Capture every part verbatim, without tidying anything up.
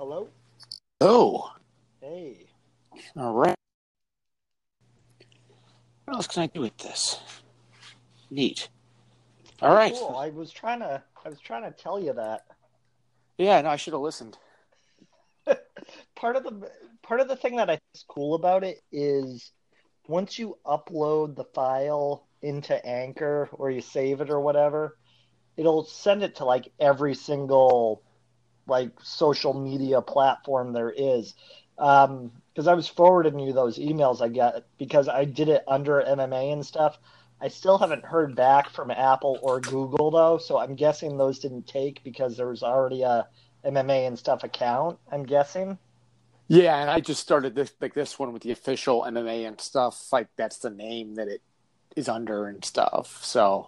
Hello? Oh, Hey. all right. What else can I do with this? Neat. All right. Cool. I was trying to I was trying to tell you that. Yeah, no, I should have listened. Part of the part of the thing that I think is cool about it is once you upload the file into Anchor or you save it or whatever, it'll send it to like every single like social media platform there is. Um, because I was forwarding you those emails I got because I did it under M M A and stuff. I still haven't heard back from Apple or Google though, so I'm guessing those didn't take because there was already a M M A and stuff account, I'm guessing. Yeah, and I just started this like this one with the official M M A and stuff. Like that's the name that it is under and stuff. So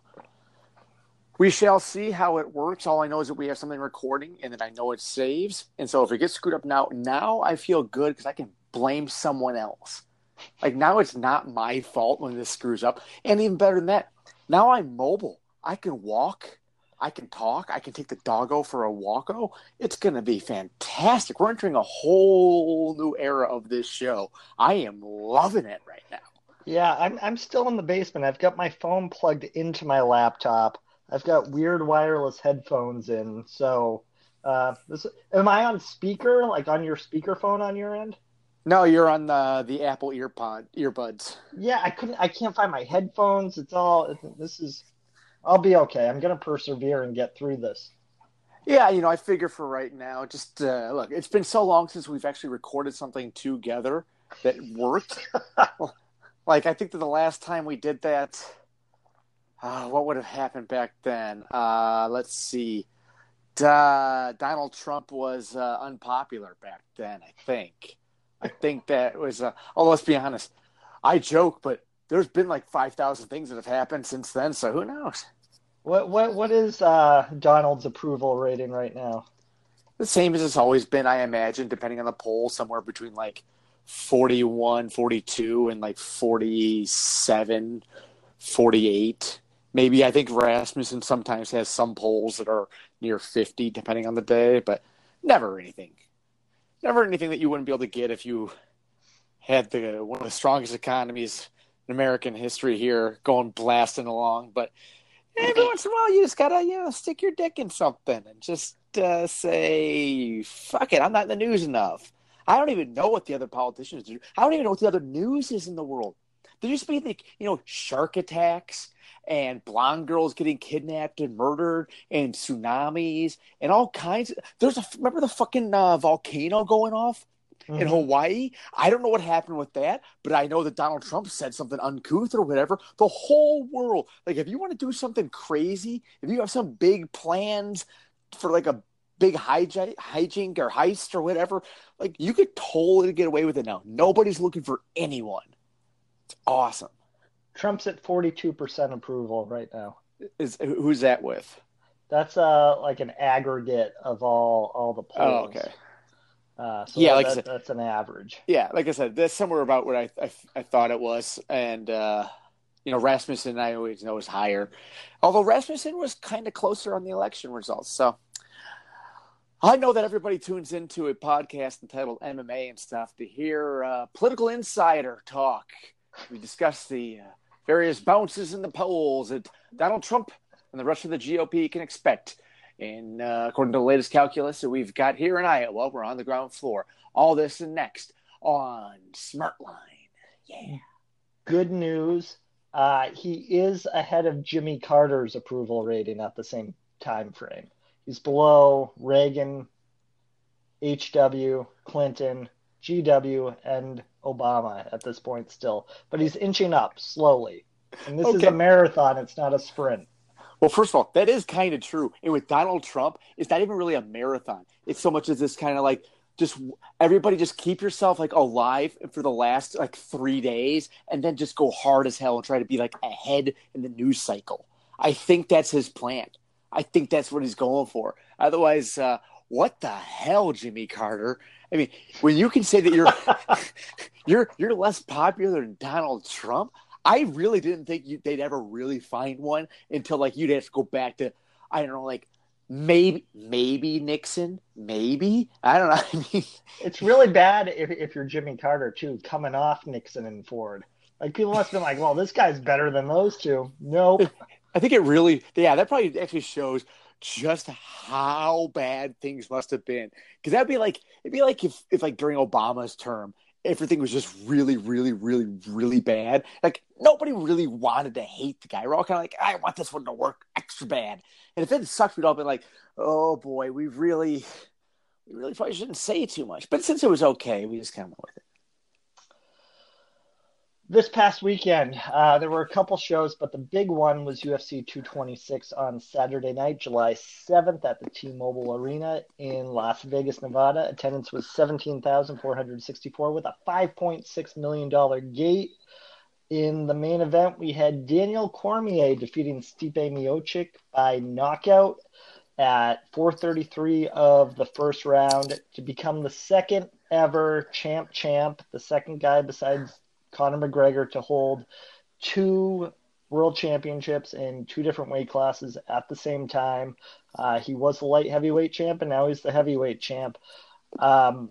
we shall see how it works. All I know is that we have something recording and that I know it saves. And so if it gets screwed up now, now I feel good because I can blame someone else. Like now it's not my fault when this screws up. And even better than that, now I'm mobile. I can walk. I can talk. I can take the doggo for a walko. It's going to be fantastic. We're entering a whole new era of this show. I am loving it right now. Yeah, I'm I'm still in the basement. I've got my phone plugged into my laptop. I've got weird wireless headphones in. So, uh, this am I on speaker, like on your speakerphone on your end? No, you're on the the Apple EarPod earbuds. Yeah, I couldn't. I can't find my headphones. It's all. This is. I'll be okay. I'm gonna persevere and get through this. Yeah, you know, I figure for right now, just uh, look, it's been so long since we've actually recorded something together that worked. Like, I think that the last time we did that, uh, what would have happened back then? Uh, let's see. Uh, Donald Trump was uh, unpopular back then, I think. I think that was, uh, oh, let's be honest. I joke, but there's been like five thousand things that have happened since then, so who knows? What what what is uh, Donald's approval rating right now? The same as it's always been, I imagine, depending on the poll, somewhere between like forty-one, forty-two, and like forty-seven, forty-eight. Maybe I think Rasmussen sometimes has some polls that are near fifty, depending on the day, but never anything. Never anything that you wouldn't be able to get if you had the one of the strongest economies in American history here going blasting along. But every once in a while, you just gotta, you know, stick your dick in something and just uh, say, "Fuck it, I'm not in the news enough." I don't even know what the other politicians do. I don't even know what the other news is in the world. There used to be, like, you know, shark attacks and blonde girls getting kidnapped and murdered and tsunamis and all kinds of. There's a remember the fucking uh, volcano going off in Mm-hmm. Hawaii? I don't know what happened with that, but I know that Donald Trump said something uncouth or whatever. The whole world, like, if you want to do something crazy, if you have some big plans for like a big hij- hijink or heist or whatever, like, you could totally get away with it now. Nobody's looking for anyone. It's awesome. Trump's at forty-two percent approval right now. Is who's that with? That's uh like an aggregate of all all the Oh, polls. okay. Uh, so Yeah, that, like I that said, that's an average. yeah, like I said, that's somewhere about what I I, I thought it was, and uh, you know, Rasmussen I always know is higher, although Rasmussen was kind of closer on the election results. So I know that everybody tunes into a podcast entitled M M A and stuff to hear uh, political insider talk. We discuss the uh, various bounces in the polls that Donald Trump and the rest of the G O P can expect. And uh, according to the latest calculus that we've got here in Iowa, we're on the ground floor. All this and next on Smartline. Yeah. Good news. Uh, he is ahead of Jimmy Carter's approval rating at the same time frame. He's below Reagan, H W, Clinton, G W, and Obama at this point still. But he's inching up slowly. And this is Okay. a marathon, it's not a sprint. Well, first of all, that is kind of true. And with Donald Trump, it's not even really a marathon. It's so much as this kind of like just everybody just keep yourself like alive for the last like three days and then just go hard as hell and try to be like ahead in the news cycle. I think that's his plan. I think that's what he's going for. Otherwise, uh, what the hell, Jimmy Carter? I mean, when you can say that you're you're you're less popular than Donald Trump, I really didn't think you, they'd ever really find one until like you'd have to go back to I don't know like maybe maybe Nixon, maybe I don't know. I mean, It's really bad if if you're Jimmy Carter too, coming off Nixon and Ford. Like people must have been like, well, this guy's better than those two. Nope. I think it really, yeah, that probably actually shows just how bad things must have been. Because that'd be like, it'd be like if, if like during Obama's term, everything was just really, really, really, really bad. Like nobody really wanted to hate the guy. We're all kind of like, I want this one to work extra bad. And if it sucks, we'd all be like, oh boy, we really, we really probably shouldn't say too much. But since it was okay, we just kind of went with it. This past weekend, uh, there were a couple shows, but the big one was U F C two twenty-six on Saturday night, July seventh at the T-Mobile Arena in Las Vegas, Nevada. Attendance was seventeen thousand four hundred sixty-four with a five point six million dollars gate. In the main event, we had Daniel Cormier defeating Stipe Miocic by knockout at four thirty-three of the first round to become the second ever champ champ, the second guy besides Conor McGregor to hold two world championships in two different weight classes at the same time. Uh, he was the light heavyweight champ, and now he's the heavyweight champ. Um,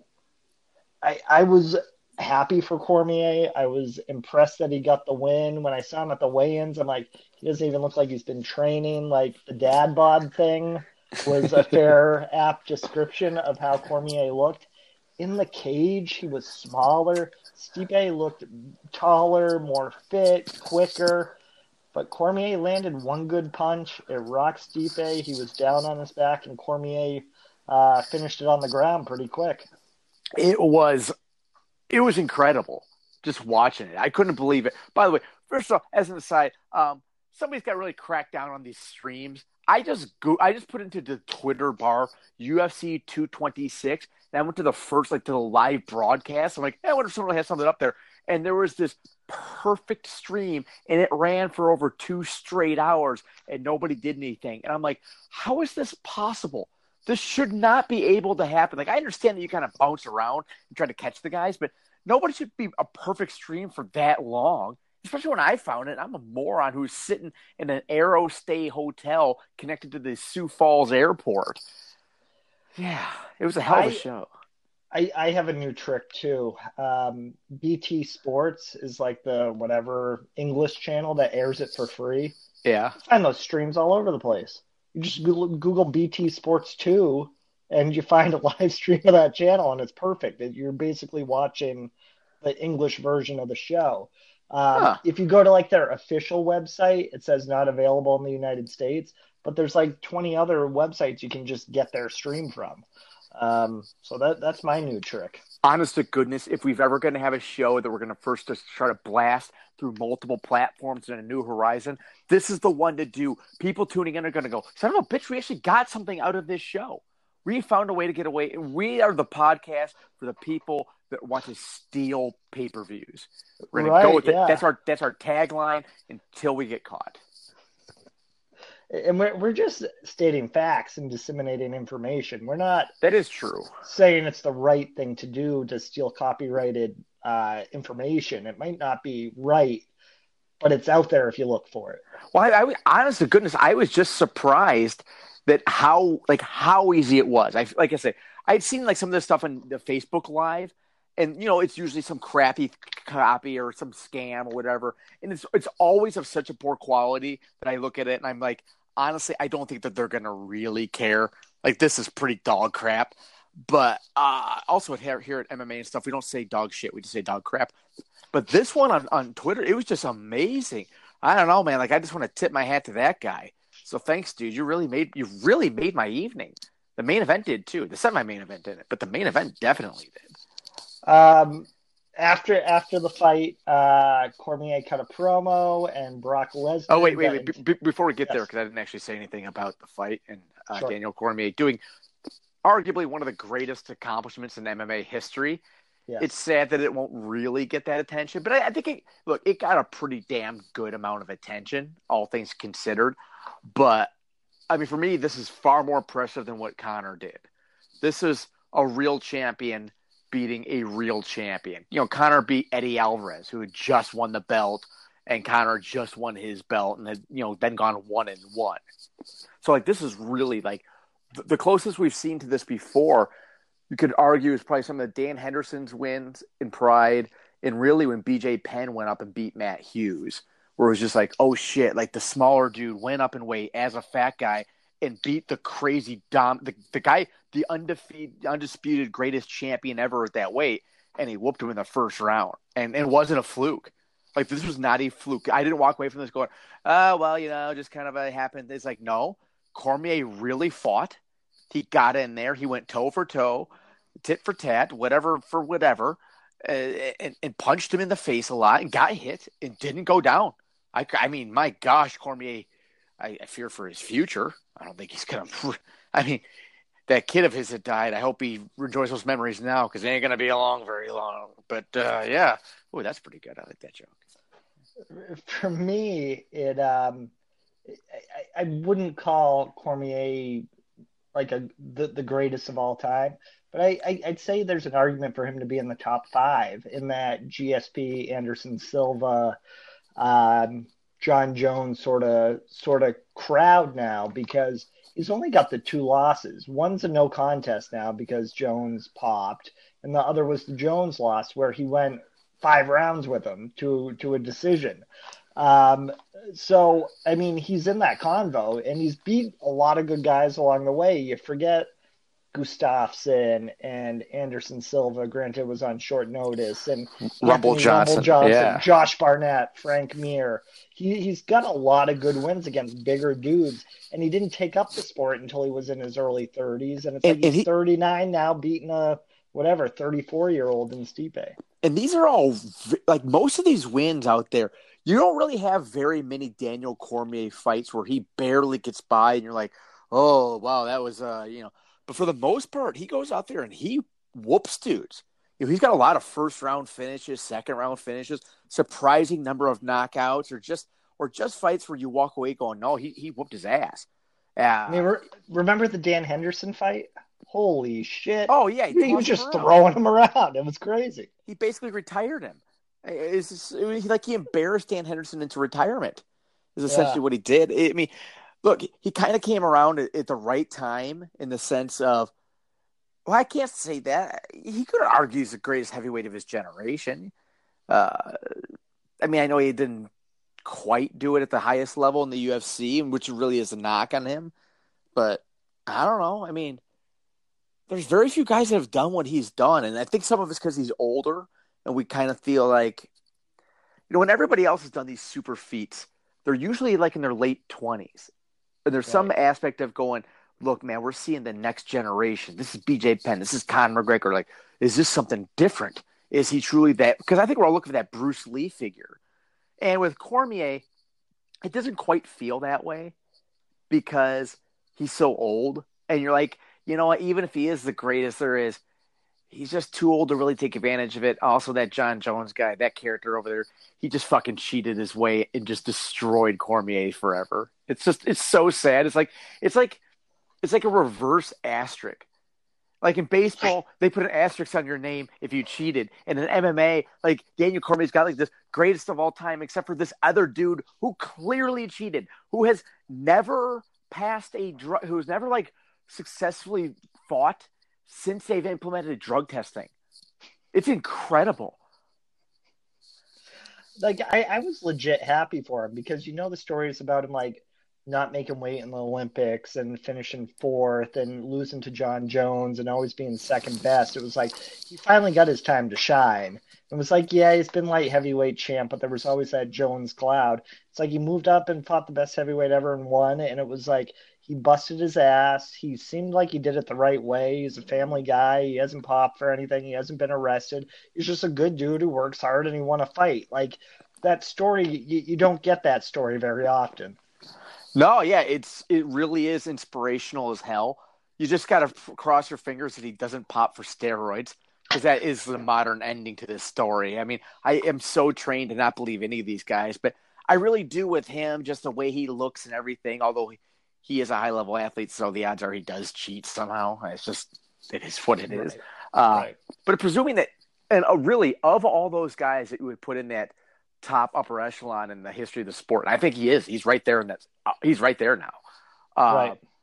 I, I was happy for Cormier. I was impressed that he got the win. When I saw him at the weigh-ins, I'm like, he doesn't even look like he's been training. Like the dad bod thing was a fair, apt description of how Cormier looked. In the cage, he was smaller. Stipe looked taller, more fit, quicker. But Cormier landed one good punch. It rocked Stipe. He was down on his back, and Cormier uh, finished it on the ground pretty quick. It was, it was incredible just watching it. I couldn't believe it. By the way, first of all, as an aside, um, somebody's got really cracked down on these streams. I just go, I just put into the Twitter bar U F C two twenty-six, and I went to the first, like, to the live broadcast. I'm like, hey, I wonder if someone has something up there. And there was this perfect stream, and it ran for over two straight hours, and nobody did anything. And I'm like, how is this possible? This should not be able to happen. Like, I understand that you kind of bounce around and try to catch the guys, but nobody should be a perfect stream for that long. Especially when I found it, I'm a moron who's sitting in an Aerostay hotel connected to the Sioux Falls airport. Yeah, it was a hell of a I, show. I, I have a new trick too. Um, B T Sports is like the whatever English channel that airs it for free. Yeah. You find those streams all over the place. You just Google, Google B T Sports two, and you find a live stream of that channel, and it's perfect. You're basically watching the English version of the show. Um, Huh. If you go to like their official website, it says not available in the United States, but there's like twenty other websites you can just get their stream from. Um, so that that's my new trick. Honest to goodness, if we've ever going to have a show that we're going to first just try to blast through multiple platforms in a new horizon, this is the one to do. People tuning in are going to go, son of a bitch, we actually got something out of this show. We found a way to get away. We are the podcast for the people that want to steal pay-per-views. We're going Right, to go with yeah. it. That's our that's our tagline until we get caught. And we're we're just stating facts and disseminating information. We're not That is true. saying it's the right thing to do to steal copyrighted uh, information. It might not be right, but it's out there if you look for it. Well, I, I honest to goodness, I was just surprised that how like how easy it was. I like I said, I'd seen like some of this stuff on the Facebook Live, and you know it's usually some crappy copy or some scam or whatever, and it's it's always of such a poor quality that I look at it and I'm like, honestly, I don't think that they're gonna really care. Like this is pretty dog crap. But uh, also here, here at M M A and stuff, we don't say dog shit, we just say dog crap. But this one on, on Twitter, it was just amazing. I don't know, man. Like I just want to tip my hat to that guy. So thanks, dude. You really made you really made my evening. The main event did too. The semi-main event didn't, but the main event definitely did. Um, after after the fight, uh, Cormier cut a promo, and Brock Lesnar. Oh wait, wait, got wait. into- Be- be- before we get Yes. there, because I didn't actually say anything about the fight and uh, Sure. Daniel Cormier doing arguably one of the greatest accomplishments in M M A history. Yes. It's sad that it won't really get that attention, but I, I think it, look, it got a pretty damn good amount of attention, all things considered. But I mean, for me, this is far more impressive than what Conor did. This is a real champion beating a real champion. You know, Conor beat Eddie Alvarez, who had just won the belt, and Conor just won his belt and had, you know, then gone one and one. So like, this is really like the closest we've seen to this before, you could argue, is probably some of the Dan Henderson's wins in Pride, and really when B J Penn went up and beat Matt Hughes, where it was just like, oh shit, like the smaller dude went up in weight as a fat guy and beat the crazy dom the, the guy, the undefeated, undisputed greatest champion ever at that weight, and he whooped him in the first round, and, and it wasn't a fluke. Like, this was not a fluke. I didn't walk away from this going, oh, well, you know, just kind of a happened. It's like, no, Cormier really fought. He got in there. He went toe for toe, tit for tat, whatever for whatever, uh, and, and punched him in the face a lot and got hit and didn't go down. I, I mean, my gosh, Cormier, I, I fear for his future. I don't think he's going to – I mean, that kid of his that died, I hope he enjoys those memories now because they ain't going to be along very long. But, uh, yeah. Oh, that's pretty good. I like that joke. For me, it um, I, I wouldn't call Cormier like a the, the greatest of all time, but I, I I'd say there's an argument for him to be in the top five in that G S P, Anderson Silva, um, John Jones sort of sort of crowd now, because he's only got the two losses. One's a no contest now because Jones popped, and the other was the Jones loss where he went five rounds with him to to a decision. Um, so, I mean, he's in that convo, and he's beat a lot of good guys along the way. You forget Gustafsson and Anderson Silva, granted was on short notice, and Rumble Johnson, Rumble Johnson, yeah. Josh Barnett, Frank Mir. He, he's got a lot of good wins against bigger dudes, and he didn't take up the sport until he was in his early thirties, and it's and, like he's he, thirty-nine now, beating a, whatever, thirty-four-year-old in Stipe. And these are all, like, most of these wins out there, you don't really have very many Daniel Cormier fights where he barely gets by and you're like, oh, wow, that was, uh, you know. But for the most part, he goes out there and he whoops dudes. You know, he's got a lot of first-round finishes, second-round finishes, surprising number of knockouts, or just or just fights where you walk away going, no, he, he whooped his ass. Uh, I mean, re- remember the Dan Henderson fight? Holy shit. Oh, yeah. He, he was just throwing him around. It was crazy. He basically retired him. It's just, it was like he embarrassed Dan Henderson into retirement is essentially yeah. what he did. I mean, look, he kind of came around at, at the right time in the sense of, well, I can't say that. He could argue he's the greatest heavyweight of his generation. Uh, I mean, I know he didn't quite do it at the highest level in the U F C, which really is a knock on him. But I don't know. I mean, there's very few guys that have done what he's done. And I think some of it's because he's older and we kind of feel like, you know, when everybody else has done these super feats, they're usually like in their late twenties. And there's right. some aspect of going, look, man, we're seeing the next generation. This is B J Penn. This is Conor McGregor. Like, is this something different? Is he truly that? Because I think we're all looking for that Bruce Lee figure. And with Cormier, it doesn't quite feel that way because he's so old. And you're like, you know what? Even if he is the greatest there is, he's just too old to really take advantage of it. Also, that John Jones guy, that character over there, he just fucking cheated his way and just destroyed Cormier forever. It's just, it's so sad. It's like, it's like, it's like a reverse asterisk. Like in baseball, they put an asterisk on your name if you cheated. And in M M A, like Daniel Cormier's got like this greatest of all time, except for this other dude who clearly cheated, who has never passed a drug, who's never like successfully fought since they've implemented drug testing. It's incredible. Like I, I was legit happy for him because you know the stories about him like not making weight in the Olympics and finishing fourth and losing to John Jones and always being second best. It was like he finally got his time to shine. It was like, yeah, he's been light heavyweight champ, but there was always that Jones cloud. It's like he moved up and fought the best heavyweight ever and won, and it was like he busted his ass. He seemed like he did it the right way. He's a family guy. He hasn't popped for anything. He hasn't been arrested. He's just a good dude who works hard and he won a fight. Like that story, you, you don't get that story very often. No, yeah, it's it really is inspirational as hell. You just got to f- cross your fingers that he doesn't pop for steroids because that is the modern ending to this story. I mean, I am so trained to not believe any of these guys, but I really do with him, just the way he looks and everything, although he, he is a high-level athlete, so the odds are he does cheat somehow. It's just, it is what it is. Right. Uh, right. But presuming that, and uh, really, of all those guys that you would put in that top upper echelon in the history of the sport, and I think he is. He's right there in that. Uh, he's right there now. Uh, right.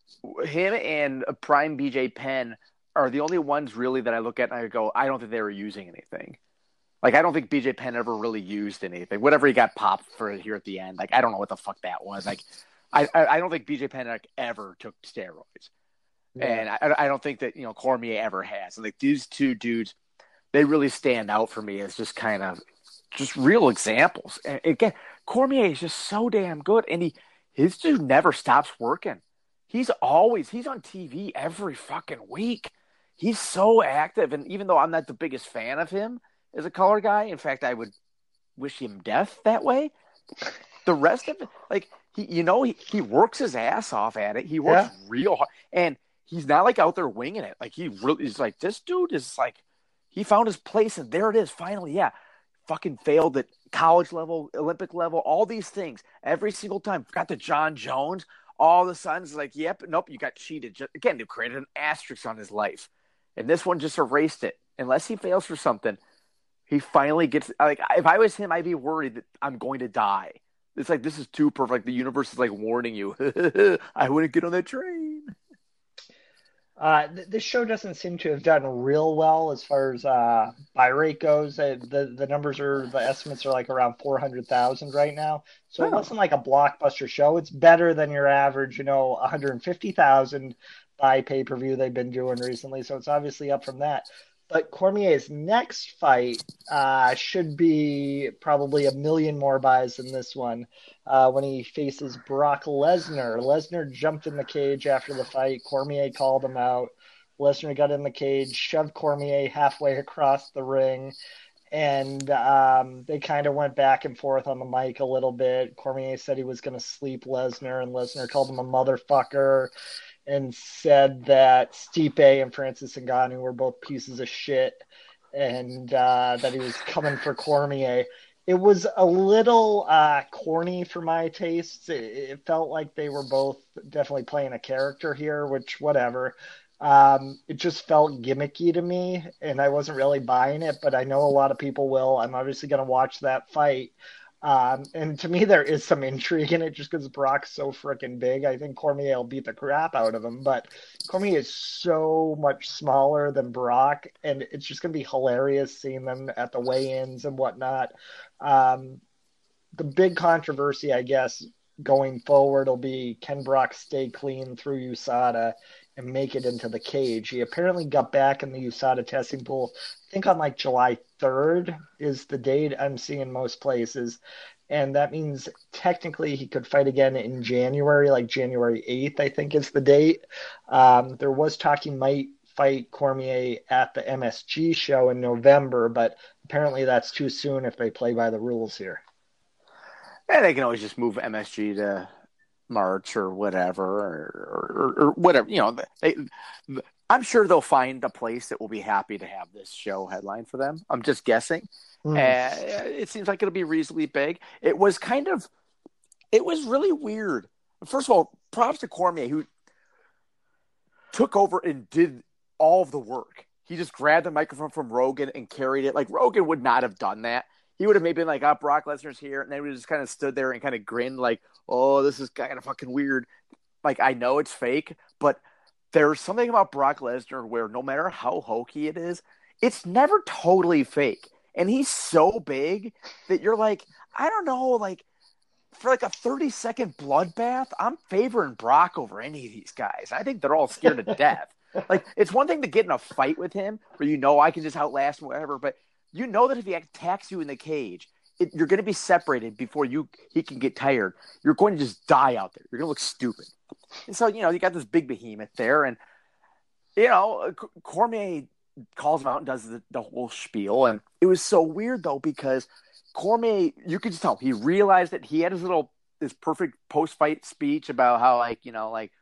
him and Prime B J Penn are the only ones really that I look at and I go, I don't think they were using anything. Like, I don't think B J Penn ever really used anything. Whatever he got popped for here at the end, like, I don't know what the fuck that was. Like, I I don't think B J Penn like, ever took steroids. Yeah. And I, I don't think that, you know, Cormier ever has. And, like, these two dudes, they really stand out for me as just kind of just real examples. And again, Cormier is just so damn good. And he his dude never stops working. He's always, he's on T V every fucking week. He's so active. And even though I'm not the biggest fan of him as a color guy, in fact, I would wish him death that way. The rest of it, like, he, you know, he, he works his ass off at it. He works yeah. real hard. And he's not like out there winging it. Like, he really is like, this dude is like, he found his place and there it is. Finally. Yeah. Fucking failed at college level, Olympic level, all these things every single time. Got to John Jones. All of a sudden it's like, yep, nope, you got cheated. Just, again, they created an asterisk on his life. And this one just erased it. Unless he fails for something, he finally gets, like, if I was him, I'd be worried that I'm going to die. It's like, this is too perfect. The universe is like warning you. I wouldn't get on that train. Uh, th- this show doesn't seem to have done real well as far as uh, buy rate goes. Uh, the the numbers are, the estimates are like around four hundred thousand right now. So oh. It wasn't like a blockbuster show. It's better than your average, you know, one hundred fifty thousand buy pay-per-view they've been doing recently. So it's obviously up from that. But Cormier's next fight uh, should be probably a million more buys than this one uh, when he faces Brock Lesnar. Lesnar jumped in the cage after the fight. Cormier called him out. Lesnar got in the cage, shoved Cormier halfway across the ring, and um, they kind of went back and forth on the mic a little bit. Cormier said he was going to sleep Lesnar, and Lesnar called him a motherfucker and said that Stipe and Francis Ngannou were both pieces of shit, and uh, that he was coming for Cormier. It was a little uh, corny for my tastes. It, it felt like they were both definitely playing a character here, which, whatever. Um, it just felt gimmicky to me, and I wasn't really buying it, but I know a lot of people will. I'm obviously going to watch that fight. Um, and to me, there is some intrigue in it just because Brock's so freaking big. I think Cormier will beat the crap out of him, but Cormier is so much smaller than Brock, and it's just going to be hilarious seeing them at the weigh-ins and whatnot. Um, the big controversy, I guess, going forward will be, can Brock stay clean through U S A D A and make it into the cage? He apparently got back in the U S A D A testing pool, I think on like July third is the date I'm seeing most places. And that means technically he could fight again in January, like January eighth, I think is the date. Um, there was talk he might fight Cormier at the M S G show in November, but apparently that's too soon if they play by the rules here. Yeah, they can always just move M S G to March or whatever, or, or, or whatever. You know, they, I'm sure they'll find a place that will be happy to have this show headline for them. I'm just guessing. Mm. Uh, it seems like it'll be reasonably big. It was kind of, it was really weird. First of all, props to Cormier, who took over and did all of the work. He just grabbed the microphone from Rogan and carried it. Like, Rogan would not have done that. He would have maybe been like, oh, Brock Lesnar's here. And then we just kind of stood there and kind of grinned like, oh, this is kind of fucking weird. Like, I know it's fake, but there's something about Brock Lesnar where no matter how hokey it is, it's never totally fake. And he's so big that you're like, I don't know, like, for like a thirty second bloodbath, I'm favoring Brock over any of these guys. I think they're all scared to death. Like, it's one thing to get in a fight with him where you know I can just outlast him, whatever, but you know that if he attacks you in the cage, it, you're going to be separated before you he can get tired. You're going to just die out there. You're going to look stupid. And so, you know, you got this big behemoth there, and, you know, Cormier calls him out and does the, the whole spiel. And it was so weird, though, because Cormier, you could just tell, he realized that he had his little, this perfect post-fight speech about how, like, you know, like,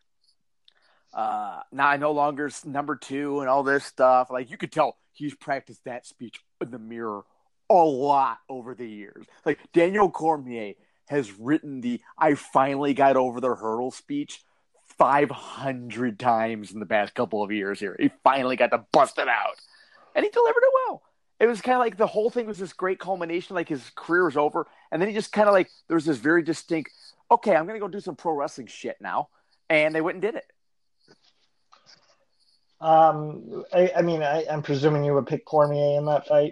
uh, now I no longer number two and all this stuff. Like, you could tell he's practiced that speech in the mirror a lot over the years. Like, Daniel Cormier has written the I finally got over the hurdle speech five hundred times in the past couple of years here. He finally got to bust it out. And he delivered it well. It was kind of like the whole thing was this great culmination, like his career was over. And then he just kind of like, there was this very distinct, okay, I'm going to go do some pro wrestling shit now. And they went and did it. Um, I, I mean, I, I'm presuming you would pick Cormier in that fight.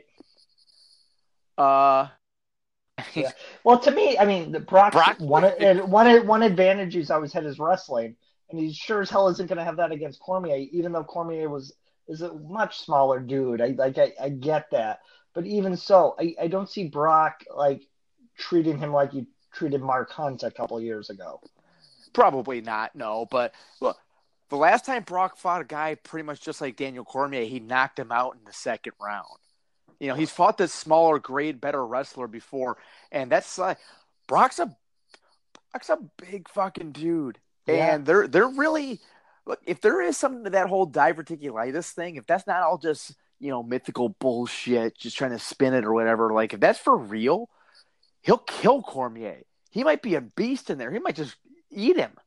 Uh, Yeah. Well, to me, I mean, the Brock's Brock, one one one advantage he's always had is wrestling, and he sure as hell isn't going to have that against Cormier, even though Cormier was is a much smaller dude. I like I, I get that, but even so, I, I don't see Brock like treating him like you treated Mark Hunt a couple years ago. probably not. No, but look, the last time Brock fought a guy pretty much just like Daniel Cormier, he knocked him out in the second round. You know, he's fought this smaller grade, better wrestler before, and that's like Brock's a Brock's a big fucking dude, Yeah. and they're they're really look if there is something to that whole diverticulitis thing, if that's not all just you know mythical bullshit, just trying to spin it or whatever, like if that's for real, he'll kill Cormier. He might be a beast in there. He might just eat him.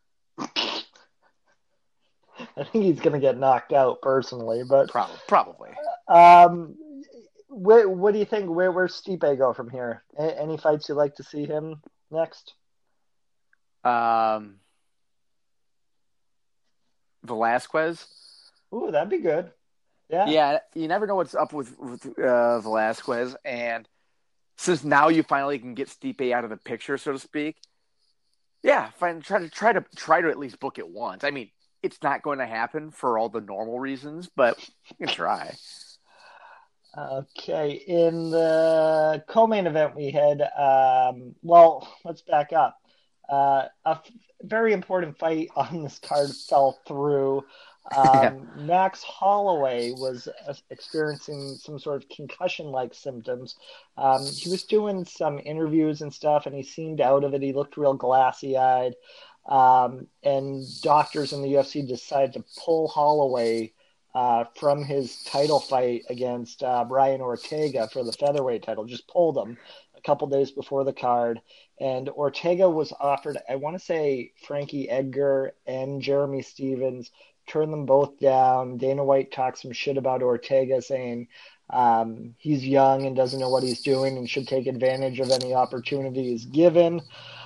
I think he's going to get knocked out personally, but Probably, probably. um, what, what do you think? Where where's Stipe go from here? A- any fights you'd like to see him next? Um, Velasquez. Ooh, that'd be good. Yeah. Yeah, you never know what's up with, with uh, Velasquez, and since now you finally can get Stipe out of the picture, so to speak. Yeah, fine. Try to try to try to at least book it once. I mean, it's not going to happen for all the normal reasons, but you can try. Okay. In the co-main event, we had. Um, well, let's back up. Uh, a f- very important fight on this card fell through. Yeah, Um, Max Holloway was uh, experiencing some sort of concussion-like symptoms. Um, he was doing some interviews and stuff, and he seemed out of it. He looked real glassy-eyed. Um, and doctors in the U F C decided to pull Holloway uh, from his title fight against uh, Brian Ortega for the featherweight title. Just pulled him a couple days before the card. And Ortega was offered, I want to say, Frankie Edgar and Jeremy Stevens, turned them both down. Dana White talked some shit about Ortega, saying um, he's young and doesn't know what he's doing and should take advantage of any opportunity he's given.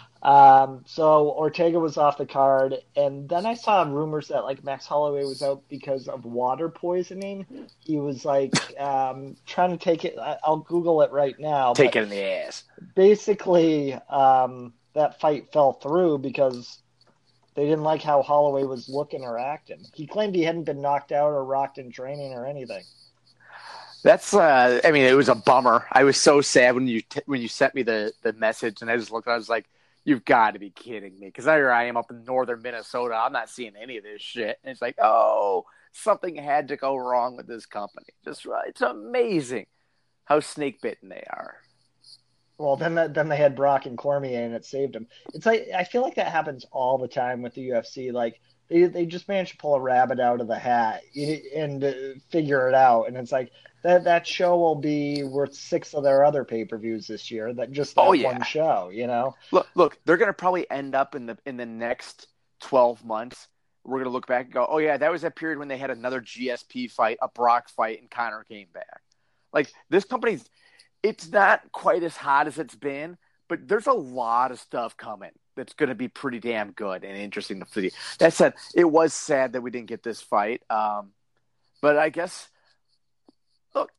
Um, so Ortega was off the card, and then I saw rumors that like Max Holloway was out because of water poisoning. He was like um, trying to take it. I- I'll Google it right now, take but it in the ass. basically um, that fight fell through because they didn't like how Holloway was looking or acting. He claimed he hadn't been knocked out or rocked in training or anything. That's. Uh, I mean, it was a bummer. I was so sad when you t- when you sent me the the message, and I just looked. I was like, "You've got to be kidding me!" Because here I am up in northern Minnesota. I'm not seeing any of this shit, and it's like, oh, something had to go wrong with this company. Just it's amazing how snake bitten they are. Well, then that, then they had Brock and Cormier, and it saved him. It's like I feel like that happens all the time with the U F C. Like they they just manage to pull a rabbit out of the hat and uh, figure it out, and it's like that that show will be worth six of their other pay per views this year. That just Oh that yeah, one show, you know. look, look, they're going to probably end up in the in the next twelve months. We're going to look back and go, oh yeah, that was that period when they had another G S P fight, a Brock fight, and Connor came back. Like this company's, it's not quite as hot as it's been, but there's a lot of stuff coming that's going to be pretty damn good and interesting to see. That said, it was sad that we didn't get this fight, um, but I guess look,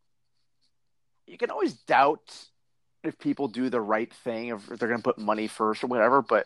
you can always doubt if people do the right thing, if they're going to put money first or whatever, but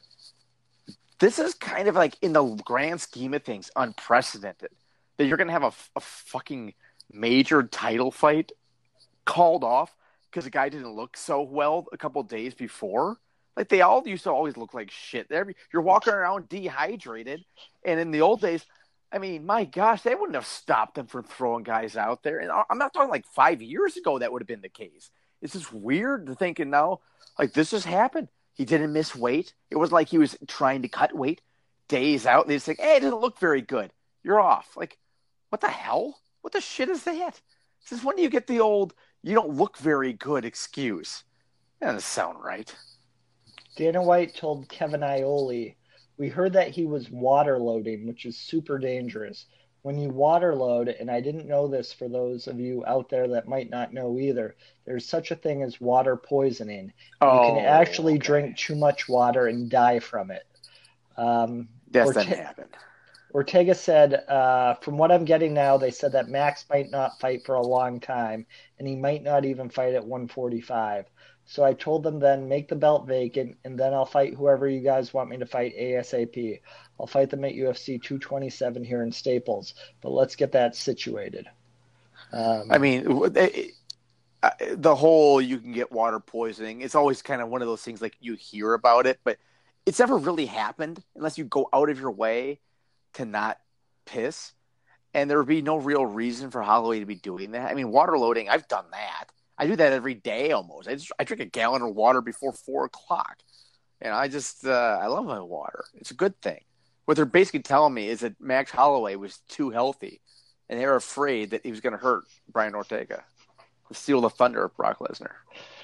this is kind of like in the grand scheme of things unprecedented that you're going to have a, a fucking major title fight called off because the guy didn't look so well a couple days before. Like they all used to always look like shit. They're, you're walking around dehydrated, and in the old days, I mean, my gosh, they wouldn't have stopped them from throwing guys out there. And I'm not talking like five years ago that would have been the case. It's just weird to thinking now, like this just happened. He didn't miss weight. It was like he was trying to cut weight days out. And they just think, hey, it doesn't look very good. You're off. Like, what the hell? What the shit is that? Since when do you get the old, you don't look very good excuse? That doesn't sound right. Dana White told Kevin Iole, we heard that he was water loading, which is super dangerous. When you water load, and I didn't know this for those of you out there that might not know either, there's such a thing as water poisoning. And you can Oh, actually okay. drink too much water and die from it. Um, That doesn't Orte- happen. Ortega said, uh, from what I'm getting now, they said that Max might not fight for a long time, and he might not even fight at one forty-five. So I told them then, make the belt vacant, and then I'll fight whoever you guys want me to fight ASAP. I'll fight them at U F C two twenty-seven here in Staples, but let's get that situated. Um, I mean, it, the whole you can get water poisoning, it's always kind of one of those things like you hear about it, but it's never really happened unless you go out of your way to not piss. And there would be no real reason for Holloway to be doing that. I mean, water loading, I've done that. I do that every day almost. I just I drink a gallon of water before four o'clock. And I just, uh, I love my water. It's a good thing. What they're basically telling me is that Max Holloway was too healthy, and they were afraid that he was going to hurt Brian Ortega, steal the thunder of Brock Lesnar.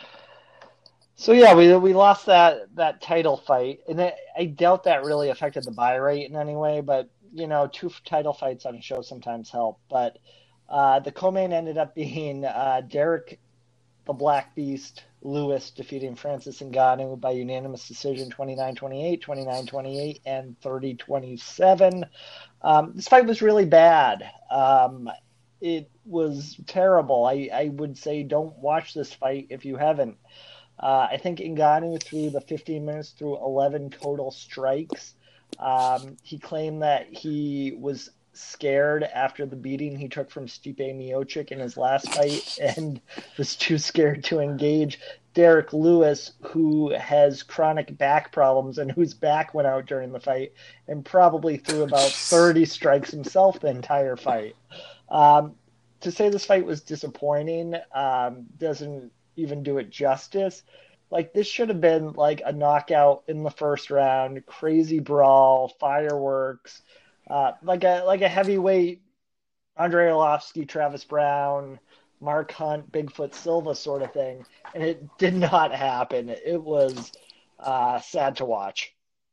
So yeah, we we lost that, that title fight, and it, I doubt that really affected the buy rate in any way. But you know, two title fights on a show sometimes help. But uh, the co-main ended up being uh, Derek the Black Beast Lewis defeating Francis Ngannou by unanimous decision twenty-nine twenty-eight, twenty-nine twenty-eight, and thirty twenty-seven. Um, this fight was really bad. Um, it was terrible. I, I would say don't watch this fight if you haven't. Uh, I think Ngannou threw the fifteen minutes through eleven total strikes. Um, he claimed that he was scared after the beating he took from Stipe Miocic in his last fight and was too scared to engage Derek Lewis, who has chronic back problems and whose back went out during the fight and probably threw about thirty strikes himself the entire fight. Um, to say this fight was disappointing um, doesn't even do it justice. Like, this should have been like a knockout in the first round, crazy brawl, fireworks, uh, like a like a heavyweight Andrei Arlovsky, Travis Brown, Mark Hunt, Bigfoot Silva sort of thing, and it did not happen. It was uh, sad to watch.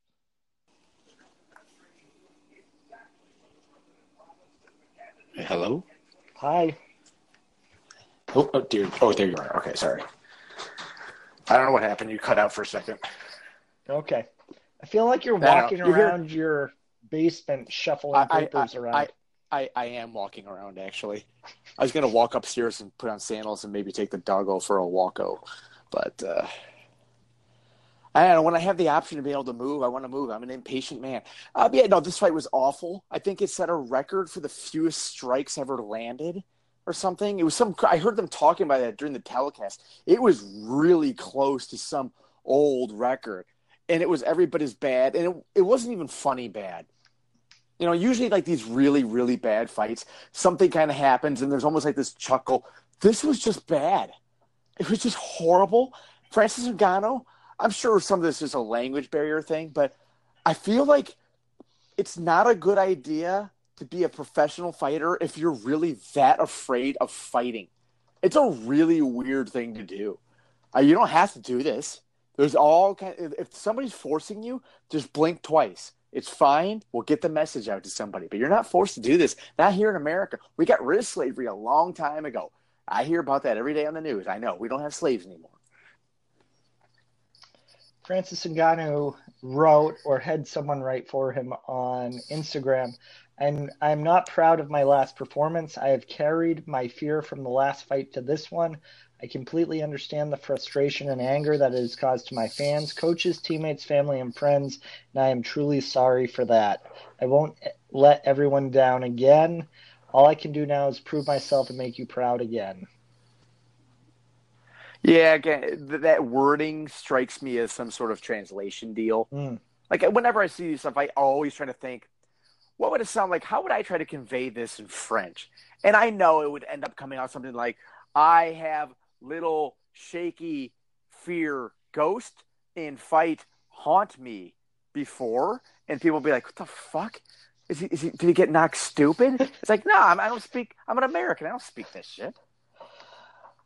Hello? Hi. Oh, oh, dear. Oh, there you are. Okay, sorry. I don't know what happened. You cut out for a second. Okay. I feel like you're No, no, walking you're around your basement shuffling I, papers I, around. I, I, I am walking around, actually. I was going to walk upstairs and put on sandals and maybe take the doggo for a walko. But uh, I don't know. When I have the option to be able to move, I want to move. I'm an impatient man. Uh, but yeah, no, this fight was awful. I think it set a record for the fewest strikes ever landed or something. It was some. I heard them talking about that during the telecast. It was really close to some old record. And it was every bit as bad. And it, it wasn't even funny bad. You know, usually like these really, really bad fights, something kind of happens and there's almost like this chuckle. This was just bad. It was just horrible. Francis Ngannou, I'm sure some of this is a language barrier thing, but I feel like it's not a good idea to be a professional fighter if you're really that afraid of fighting. It's a really weird thing to do. Uh, you don't have to do this. There's all kind of, if somebody's forcing you, just blink twice. It's fine. We'll get the message out to somebody. But you're not forced to do this. Not here in America. We got rid of slavery a long time ago. I hear about that every day on the news. I know. We don't have slaves anymore. Francis Ngannou wrote or had someone write for him on Instagram, and I'm not proud of my last performance. I have carried my fear from the last fight to this one. I completely understand the frustration and anger that it has caused to my fans, coaches, teammates, family, and friends, and I am truly sorry for that. I won't let everyone down again. All I can do now is prove myself and make you proud again. Yeah, again, that wording strikes me as some sort of translation deal. Mm. Like, whenever I see this stuff, I always try to think, what would it sound like? How would I try to convey this in French? And I know it would end up coming out something like, I have little shaky fear ghost in fight haunt me before, and people will be like, what the fuck? Is he, is he, did he get knocked stupid? It's like, no, I'm, I don't speak, I'm an American. I don't speak this shit.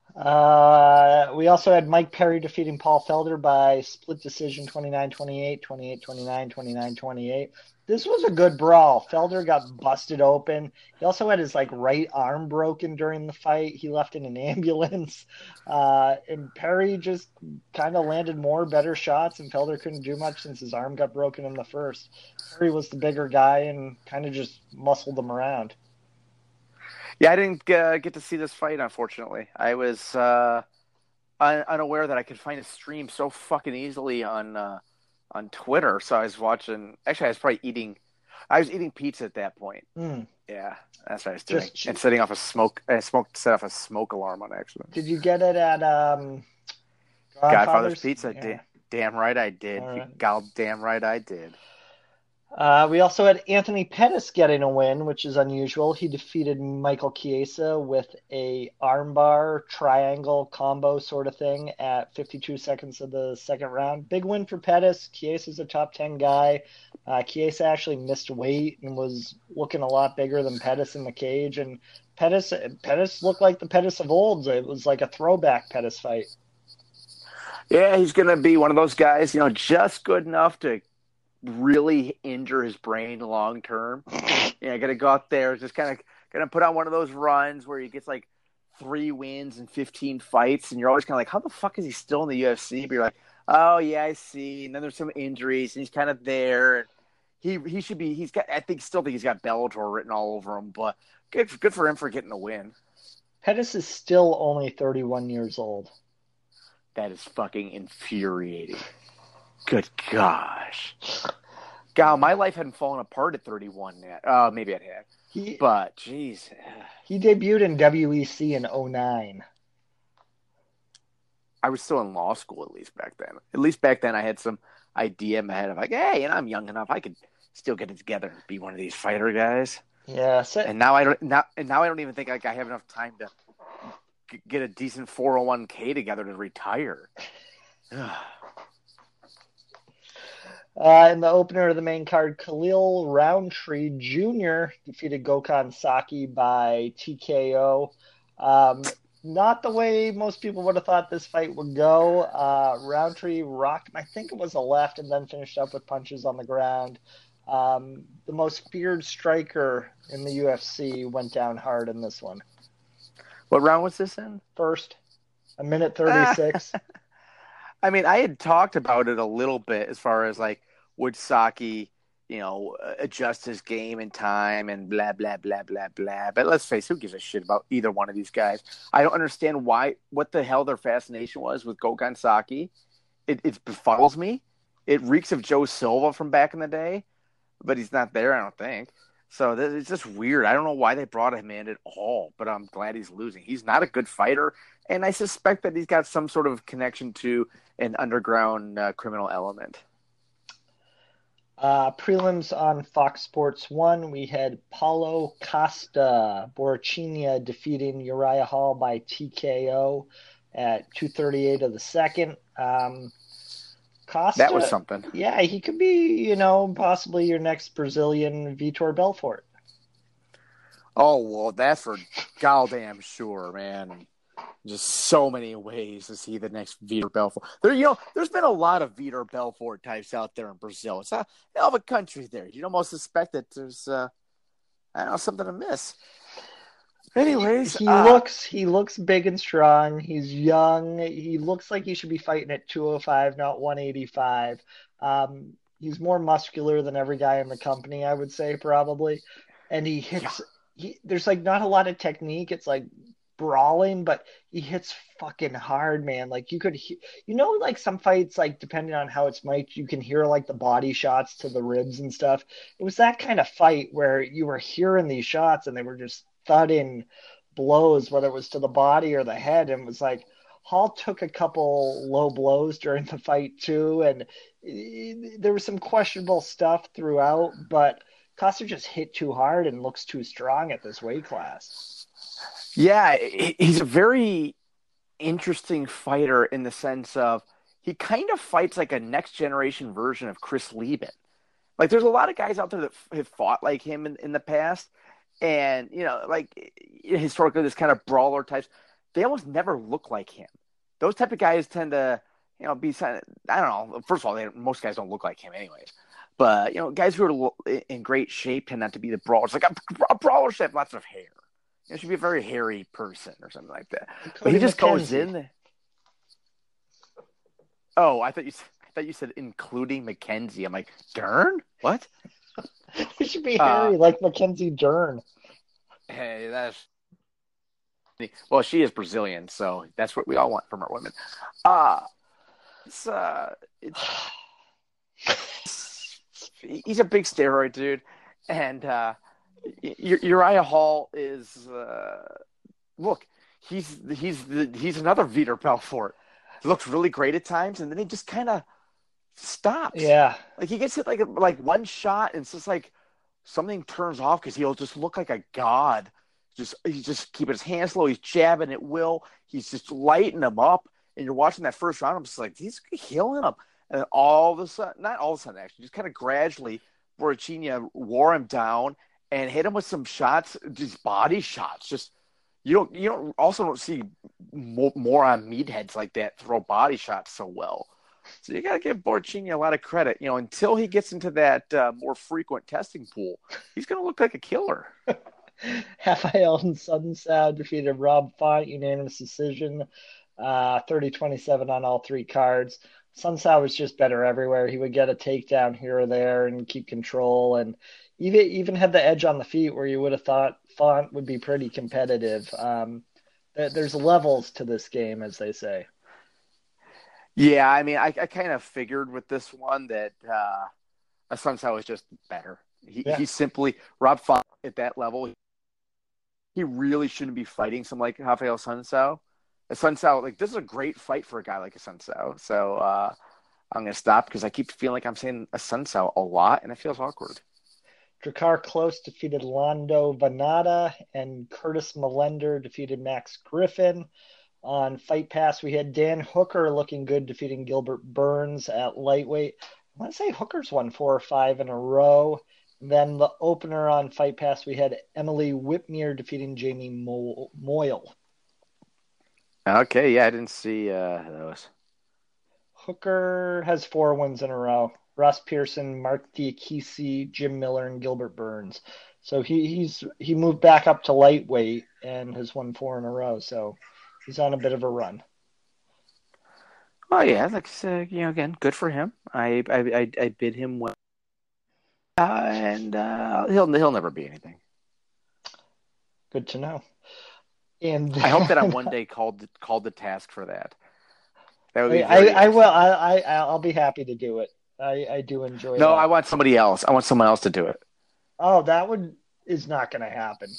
Uh, we also had Mike Perry defeating Paul Felder by split decision twenty-nine twenty-eight, twenty-eight twenty-nine, twenty-nine twenty-eight. This was a good brawl. Felder got busted open. He also had his like right arm broken during the fight. He left in an ambulance. Uh, and Perry just kind of landed more better shots, and Felder couldn't do much since his arm got broken in the first. Perry was the bigger guy and kind of just muscled him around. Yeah, I didn't uh, get to see this fight, unfortunately. I was uh, un- unaware that I could find a stream so fucking easily on uh, on Twitter. So I was watching. Actually, I was probably eating. I was eating pizza at that point. Mm. Yeah, that's what I was doing. Just and setting off a smoke. I smoked set off a smoke alarm on accident. Did you get it at um, Godfather's, Godfather's Pizza. Yeah. Da- damn right I did. All right. God damn right I did. Uh, we also had Anthony Pettis getting a win, which is unusual. He defeated Michael Chiesa with a armbar triangle combo sort of thing at fifty-two seconds of the second round. Big win for Pettis. Chiesa's a top ten guy. Uh, Chiesa actually missed weight and was looking a lot bigger than Pettis in the cage. And Pettis, Pettis looked like the Pettis of old. It was like a throwback Pettis fight. Yeah, he's going to be one of those guys, you know, just good enough to really injure his brain long term. Yeah, gonna go out there, just kind of gonna put on one of those runs where he gets like three wins and fifteen fights, and you're always kind of like, how the fuck is he still in the U F C? But you're like, oh yeah, I see. And then there's some injuries, and he's kind of there. He he should be. He's got. I think still think he's got Bellator written all over him, but good good for him for getting a win. Pettis is still only thirty-one years old. That is fucking infuriating. Good gosh. God, my life hadn't fallen apart at thirty-one yet. Uh, maybe it had. He, but, jeez. He debuted in W E C in oh nine. I was still in law school, at least back then. At least back then I had some idea in my head of like, hey, and I'm young enough. I could still get it together and be one of these fighter guys. Yeah. So, and now I don't now, and now I don't even think like I have enough time to g- get a decent four oh one k together to retire. Uh, in the opener of the main card, Khalil Roundtree Junior defeated Gokhan Saki by T K O. Um, not the way most people would have thought this fight would go. Uh, Roundtree rocked, I think it was a left, and then finished up with punches on the ground. Um, the most feared striker in the U F C went down hard in this one. What round was this in? First, a minute thirty-six. I mean, I had talked about it a little bit as far as like, would Saki, you know, adjust his game in time and blah, blah, blah, blah, blah. But let's face it, who gives a shit about either one of these guys? I don't understand why, what the hell their fascination was with Gokhan Saki. It, it befuddles me. It reeks of Joe Silva from back in the day, but he's not there, I don't think. So it's just weird. I don't know why they brought him in at all, but I'm glad he's losing. He's not a good fighter, and I suspect that he's got some sort of connection to an underground uh, criminal element. Uh, prelims on Fox Sports one, we had Paulo Costa Borrachinha defeating Uriah Hall by T K O at two thirty-eight of the second. Um, Costa, that was something. Yeah, he could be, you know, possibly your next Brazilian Vitor Belfort. Oh, well, that's for goddamn sure, man. Just so many ways to see the next Vitor Belfort. There, you know, there's been a lot of Vitor Belfort types out there in Brazil. It's a hell of a country there. You'd almost suspect that there's, uh, I don't know, something amiss. Anyways, he uh, looks he looks big and strong. He's young. He looks like he should be fighting at two oh five, not one eighty-five. Um, he's more muscular than every guy in the company, I would say, probably. And he hits. Yeah. He there's like not a lot of technique. It's like brawling, but he hits fucking hard, man. Like you could, he- you know, like some fights, like depending on how it's mic'd, you can hear like the body shots to the ribs and stuff. It was that kind of fight where you were hearing these shots and they were just thudding blows, whether it was to the body or the head. And it was like Hall took a couple low blows during the fight too, and it, there was some questionable stuff throughout, but Costa just hit too hard and looks too strong at this weight class. Yeah, he's a very interesting fighter in the sense of he kind of fights like a next generation version of Chris Lieben. Like there's a lot of guys out there that have fought like him in, in the past, and you know, like historically this kind of brawler types. they almost never look like him. Those type of guys tend to, you know, be, I don't know. First of all, they, most guys don't look like him anyways. But, you know, guys who are in great shape tend not to be the brawlers. Like a, a brawler should have lots of hair. You know, should be a very hairy person or something like that. Cody but he just McKenzie. goes in there. Oh, I thought you I thought you said including McKenzie. I'm like, Dern? What? He should be hairy uh, like Mackenzie Dern. Hey, that's well, she is Brazilian, so that's what we all want from our women. Uh it's uh it's, he's a big steroid dude, and uh Uriah Hall is uh look, he's he's the, he's another Vitor Belfort. He looks really great at times, and then he just kind of stops. Yeah, like he gets hit like like one shot, and it's just like something turns off because he'll just look like a god. Just he's just keeping his hands low. He's jabbing at will. He's just lighting them up, and you're watching that first round. I'm just like, he's killing him, and then all of a sudden, not all of a sudden actually, just kind of gradually, Borrachinha wore him down and hit him with some shots, just body shots, just. You don't. You don't. Also, don't see more, more on meatheads like that throw body shots so well. So you got to give Borrachinha a lot of credit. You know, until he gets into that uh, more frequent testing pool, he's going to look like a killer. Rafael and Sunsao defeated Rob Font, unanimous decision, uh, thirty twenty-seven on all three cards. Sunsao was just better everywhere. He would get a takedown here or there and keep control, and even even had the edge on the feet where you would have thought Font would be pretty competitive. Um, there's levels to this game, as they say. Yeah, I mean, I, I kind of figured with this one that uh, Sunsao was just better. He, yeah. He's simply Rob Font at that level. He really shouldn't be fighting someone like Rafael Sunsao. A Sunsao, like this is a great fight for a guy like a Sunsao. So uh, I'm going to stop because I keep feeling like I'm saying a Sunsao a lot, and it feels awkward. Drakkar Klose defeated Lando Vannata, and Curtis Millender defeated Max Griffin. On Fight Pass, we had Dan Hooker looking good, defeating Gilbert Burns at lightweight. I want to say Hooker's won four or five in a row. Then the opener on Fight Pass, we had Emily Whitmere defeating Jamie Mo- Moyle. Okay, yeah, I didn't see uh, those. Hooker has four wins in a row. Ross Pearson, Mark Diakisi, Jim Miller, and Gilbert Burns. So he he's he moved back up to lightweight and has won four in a row. So he's on a bit of a run. Oh yeah, like uh, you know, again, good for him. I I I, I bid him well, uh, and uh, he'll he'll never be anything. Good to know. And I hope that I'm one day called called to task for that. That would be. I, I will. I, I I'll be happy to do it. I, I do enjoy. No, that. I want somebody else. I want someone else to do it. Oh, that would is not going to happen.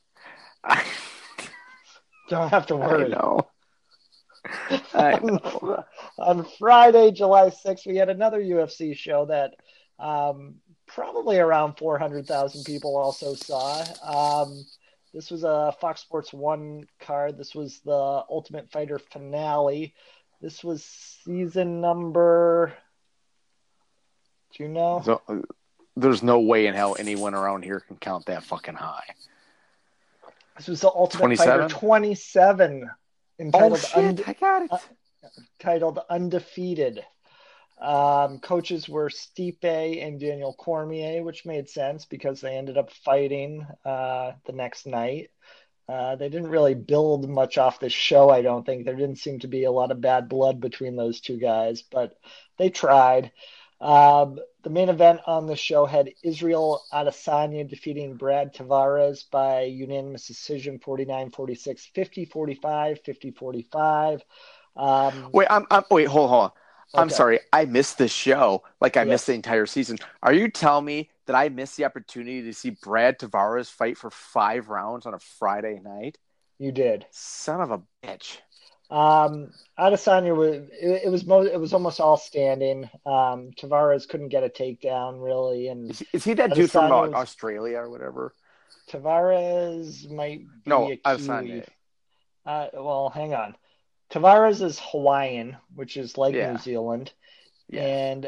Don't have to worry. I know. I know. On Friday, July sixth, we had another U F C show that um, probably around four hundred thousand people also saw. Um, this was a Fox Sports one card. This was the Ultimate Fighter finale. This was season number... Do you know? So, uh, there's no way in hell anyone around here can count that fucking high. This was the Ultimate twenty-seven? Fighter twenty-seven. Entitled oh, shit, Und- I got it. Uh, titled Undefeated. Um, coaches were Stipe and Daniel Cormier, which made sense because they ended up fighting uh, the next night. Uh, they didn't really build much off this show, I don't think. There didn't seem to be a lot of bad blood between those two guys, but they tried. Um, the main event on the show had Israel Adesanya defeating Brad Tavares by unanimous decision, forty-nine forty-six, fifty forty-five, fifty forty-five. Um, wait, I'm, I'm wait, hold, hold on. Okay. I'm sorry. I missed this show. Like I yes. missed the entire season. Are you telling me that I missed the opportunity to see Brad Tavares fight for five rounds on a Friday night? You did. Son of a bitch. Um, Adesanya was it, it was mo- it was almost all standing. Um, Tavares couldn't get a takedown really, and is he, is he that Adesanya dude from uh, was, Australia or whatever? Tavares might be no, a Adesanya. Kiwi. Uh, well, hang on. Tavares is Hawaiian, which is like yeah. New Zealand, yeah. and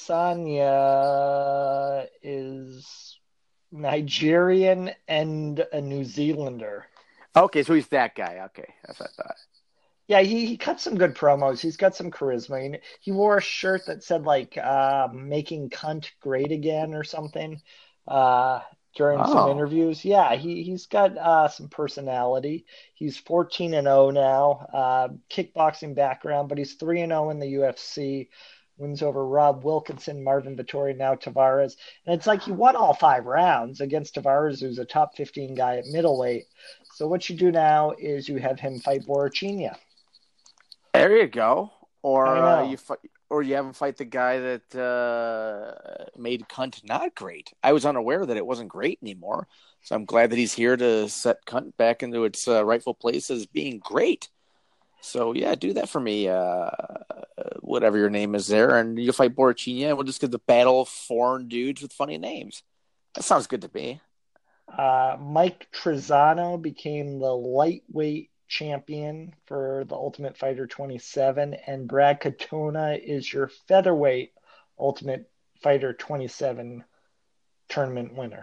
Adesanya is Nigerian and a New Zealander. Okay, so he's that guy. Okay, that's what I thought. Yeah, he, he cut some good promos. He's got some charisma. He, he wore a shirt that said like uh, "making cunt great again" or something uh, during some Oh, interviews. Yeah, he he's got uh, some personality. He's fourteen and oh now, uh, kickboxing background, but he's three and oh in the U F C. Wins over Rob Wilkinson, Marvin Vettori, now Tavares, and it's like he won all five rounds against Tavares, who's a top fifteen guy at middleweight. So what you do now is you have him fight Borrachinha. there you go. I Or uh, you know. fight, or you have him fight the guy that uh, made Cunt not great. I was unaware that it wasn't great anymore, so I'm glad that he's here to set Cunt back into its uh, rightful place as being great. So yeah, do that for me, uh, whatever your name is there, and you'll fight Borrachinha, and we'll just get the battle of foreign dudes with funny names. That sounds good to me. Uh, Mike Trezano became the lightweight champion for the Ultimate Fighter twenty-seven, and Brad Katona is your featherweight Ultimate Fighter twenty-seven tournament winner.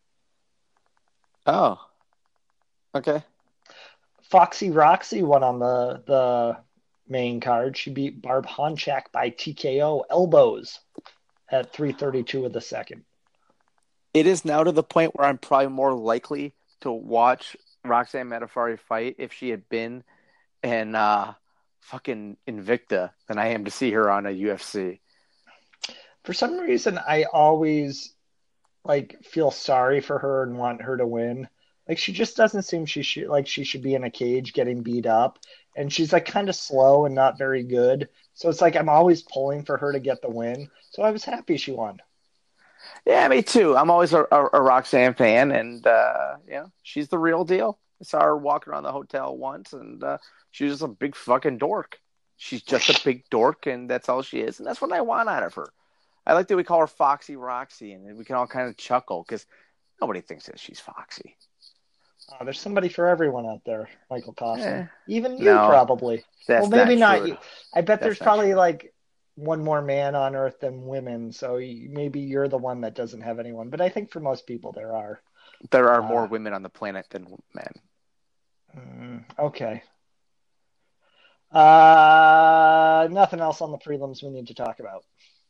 Oh, okay. Foxy Roxy won on the the main card. She beat Barb Honchak by T K O elbows at three thirty-two of the second. It is now to the point where I'm probably more likely to watch Roxanne Metafari fight if she had been in uh, fucking Invicta than I am to see her on a U F C. For some reason, I always like feel sorry for her and want her to win. Like she just doesn't seem she should like she should be in a cage getting beat up, and she's like kind of slow and not very good. So it's like I'm always pulling for her to get the win. So I was happy she won. Yeah, me too. I'm always a, a, a Roxanne fan, and uh, you know, she's the real deal. I saw her walking around the hotel once, and uh, she was just a big fucking dork. She's just a big dork, and that's all she is, and that's what I want out of her. I like that we call her Foxy Roxy, and we can all kind of chuckle because nobody thinks that she's foxy. Uh, there's somebody for everyone out there, Michael Eh, Kaufman. Even you no, probably. Well, that's maybe not not true. you. I bet That's there's not probably true. like one more man on earth than women. So you, maybe you're the one that doesn't have anyone. But I think for most people there are. There are more Uh, women on the planet than men. mm, okay. Uh, nothing else on the prelims we need to talk about.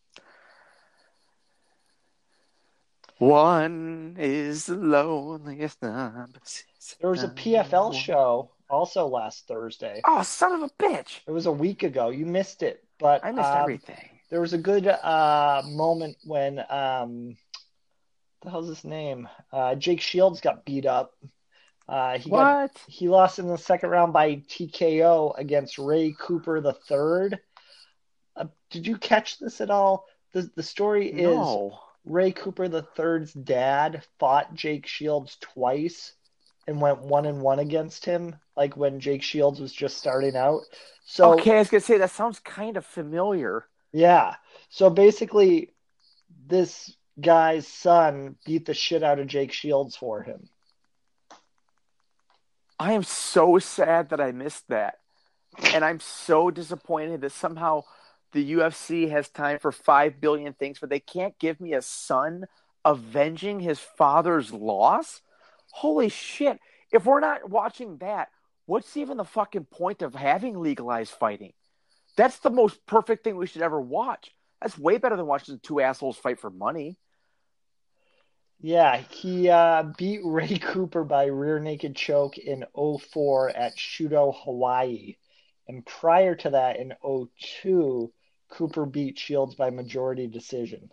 One is the loneliest number. There was a P F L show also last Thursday. Oh, son of a bitch! It was a week ago. You missed it, but I missed um, everything. there was a good uh, moment when um, the hell's his name? Uh, Jake Shields got beat up. Uh, he got What? he lost in the second round by T K O against Ray Cooper the third. Uh, did you catch this at all? The the story is No. Ray Cooper the third's dad fought Jake Shields twice and went one and one against him, like when Jake Shields was just starting out. So Okay, I was gonna say that sounds kind of familiar. yeah, so basically, this guy's son beat the shit out of Jake Shields for him. I am so sad that I missed that. And I'm so disappointed that somehow the U F C has time for five billion things, but they can't give me a son avenging his father's loss? Holy shit. If we're not watching that, what's even the fucking point of having legalized fighting? That's the most perfect thing we should ever watch. That's way better than watching two assholes fight for money. Yeah, he uh, beat Ray Cooper by rear naked choke in oh four at Shudo, Hawaii. And prior to that, in oh two, Cooper beat Shields by majority decision.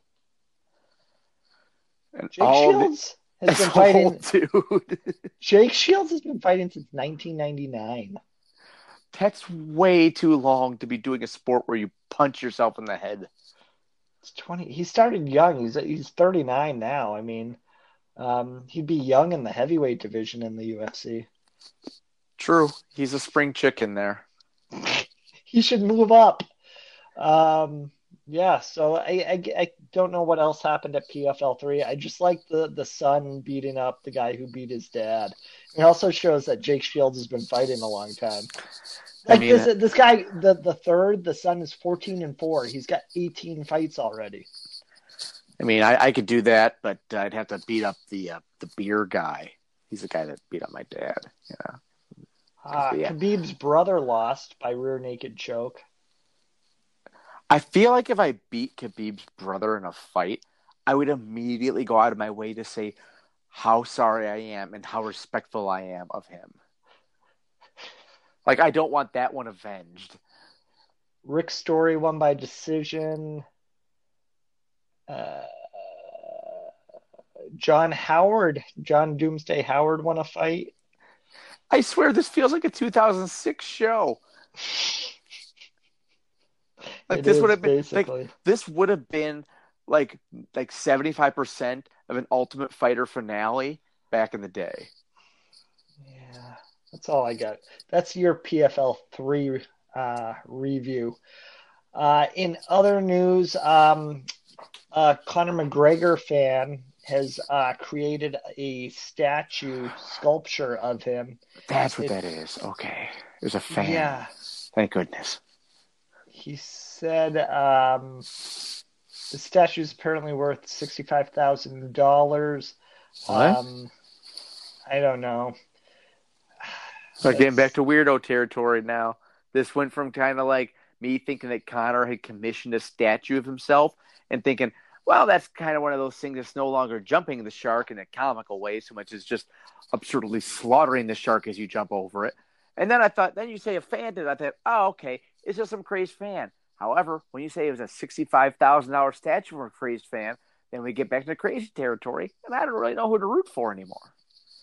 And Jake all the, Shields has been asshole, fighting. dude. Jake Shields has been fighting since nineteen ninety-nine. That's way too long to be doing a sport where you punch yourself in the head. It's twenty. He started young. He's he's thirty-nine now. I mean, um, he'd be young in the heavyweight division in the U F C. True. He's a spring chicken there. He should move up. Um, yeah, so I, I, I don't know what else happened at P F L three. I just like the, the son beating up the guy who beat his dad. It also shows that Jake Shields has been fighting a long time. Like I mean, this this guy, the, the third, the son is fourteen and four. He's got eighteen fights already. I mean, I, I could do that, but I'd have to beat up the uh, the beer guy. He's the guy that beat up my dad. Yeah. Uh, yeah. Khabib's brother lost by rear naked choke. I feel like if I beat Khabib's brother in a fight, I would immediately go out of my way to say how sorry I am and how respectful I am of him. Like, I don't want that one avenged. Rick Story won by decision. Uh, John Howard, John Doomsday Howard won a fight. I swear this feels like a two thousand six show. Like It this is, would have been basically. like this would have been like like seventy-five percent of an Ultimate Fighter finale back in the day. Yeah, that's all I got. That's your P F L three uh, review. Uh, in other news, um, a Conor McGregor fan has uh, created a statue sculpture of him. That's what It, that is. Okay. There's a fan. Yeah. Thank goodness. He said um, the statue is apparently worth sixty-five thousand dollars. What? Um, I don't know. So getting back to weirdo territory now. This went from kind of like me thinking that Conor had commissioned a statue of himself and thinking, well, that's kind of one of those things that's no longer jumping the shark in a comical way so much as just absurdly slaughtering the shark as you jump over it. And then I thought, then you say a fan did. I thought, oh, okay, it's just some crazed fan. However, when you say it was a sixty-five thousand dollars statue for a crazed fan, then we get back to crazy territory, and I don't really know who to root for anymore.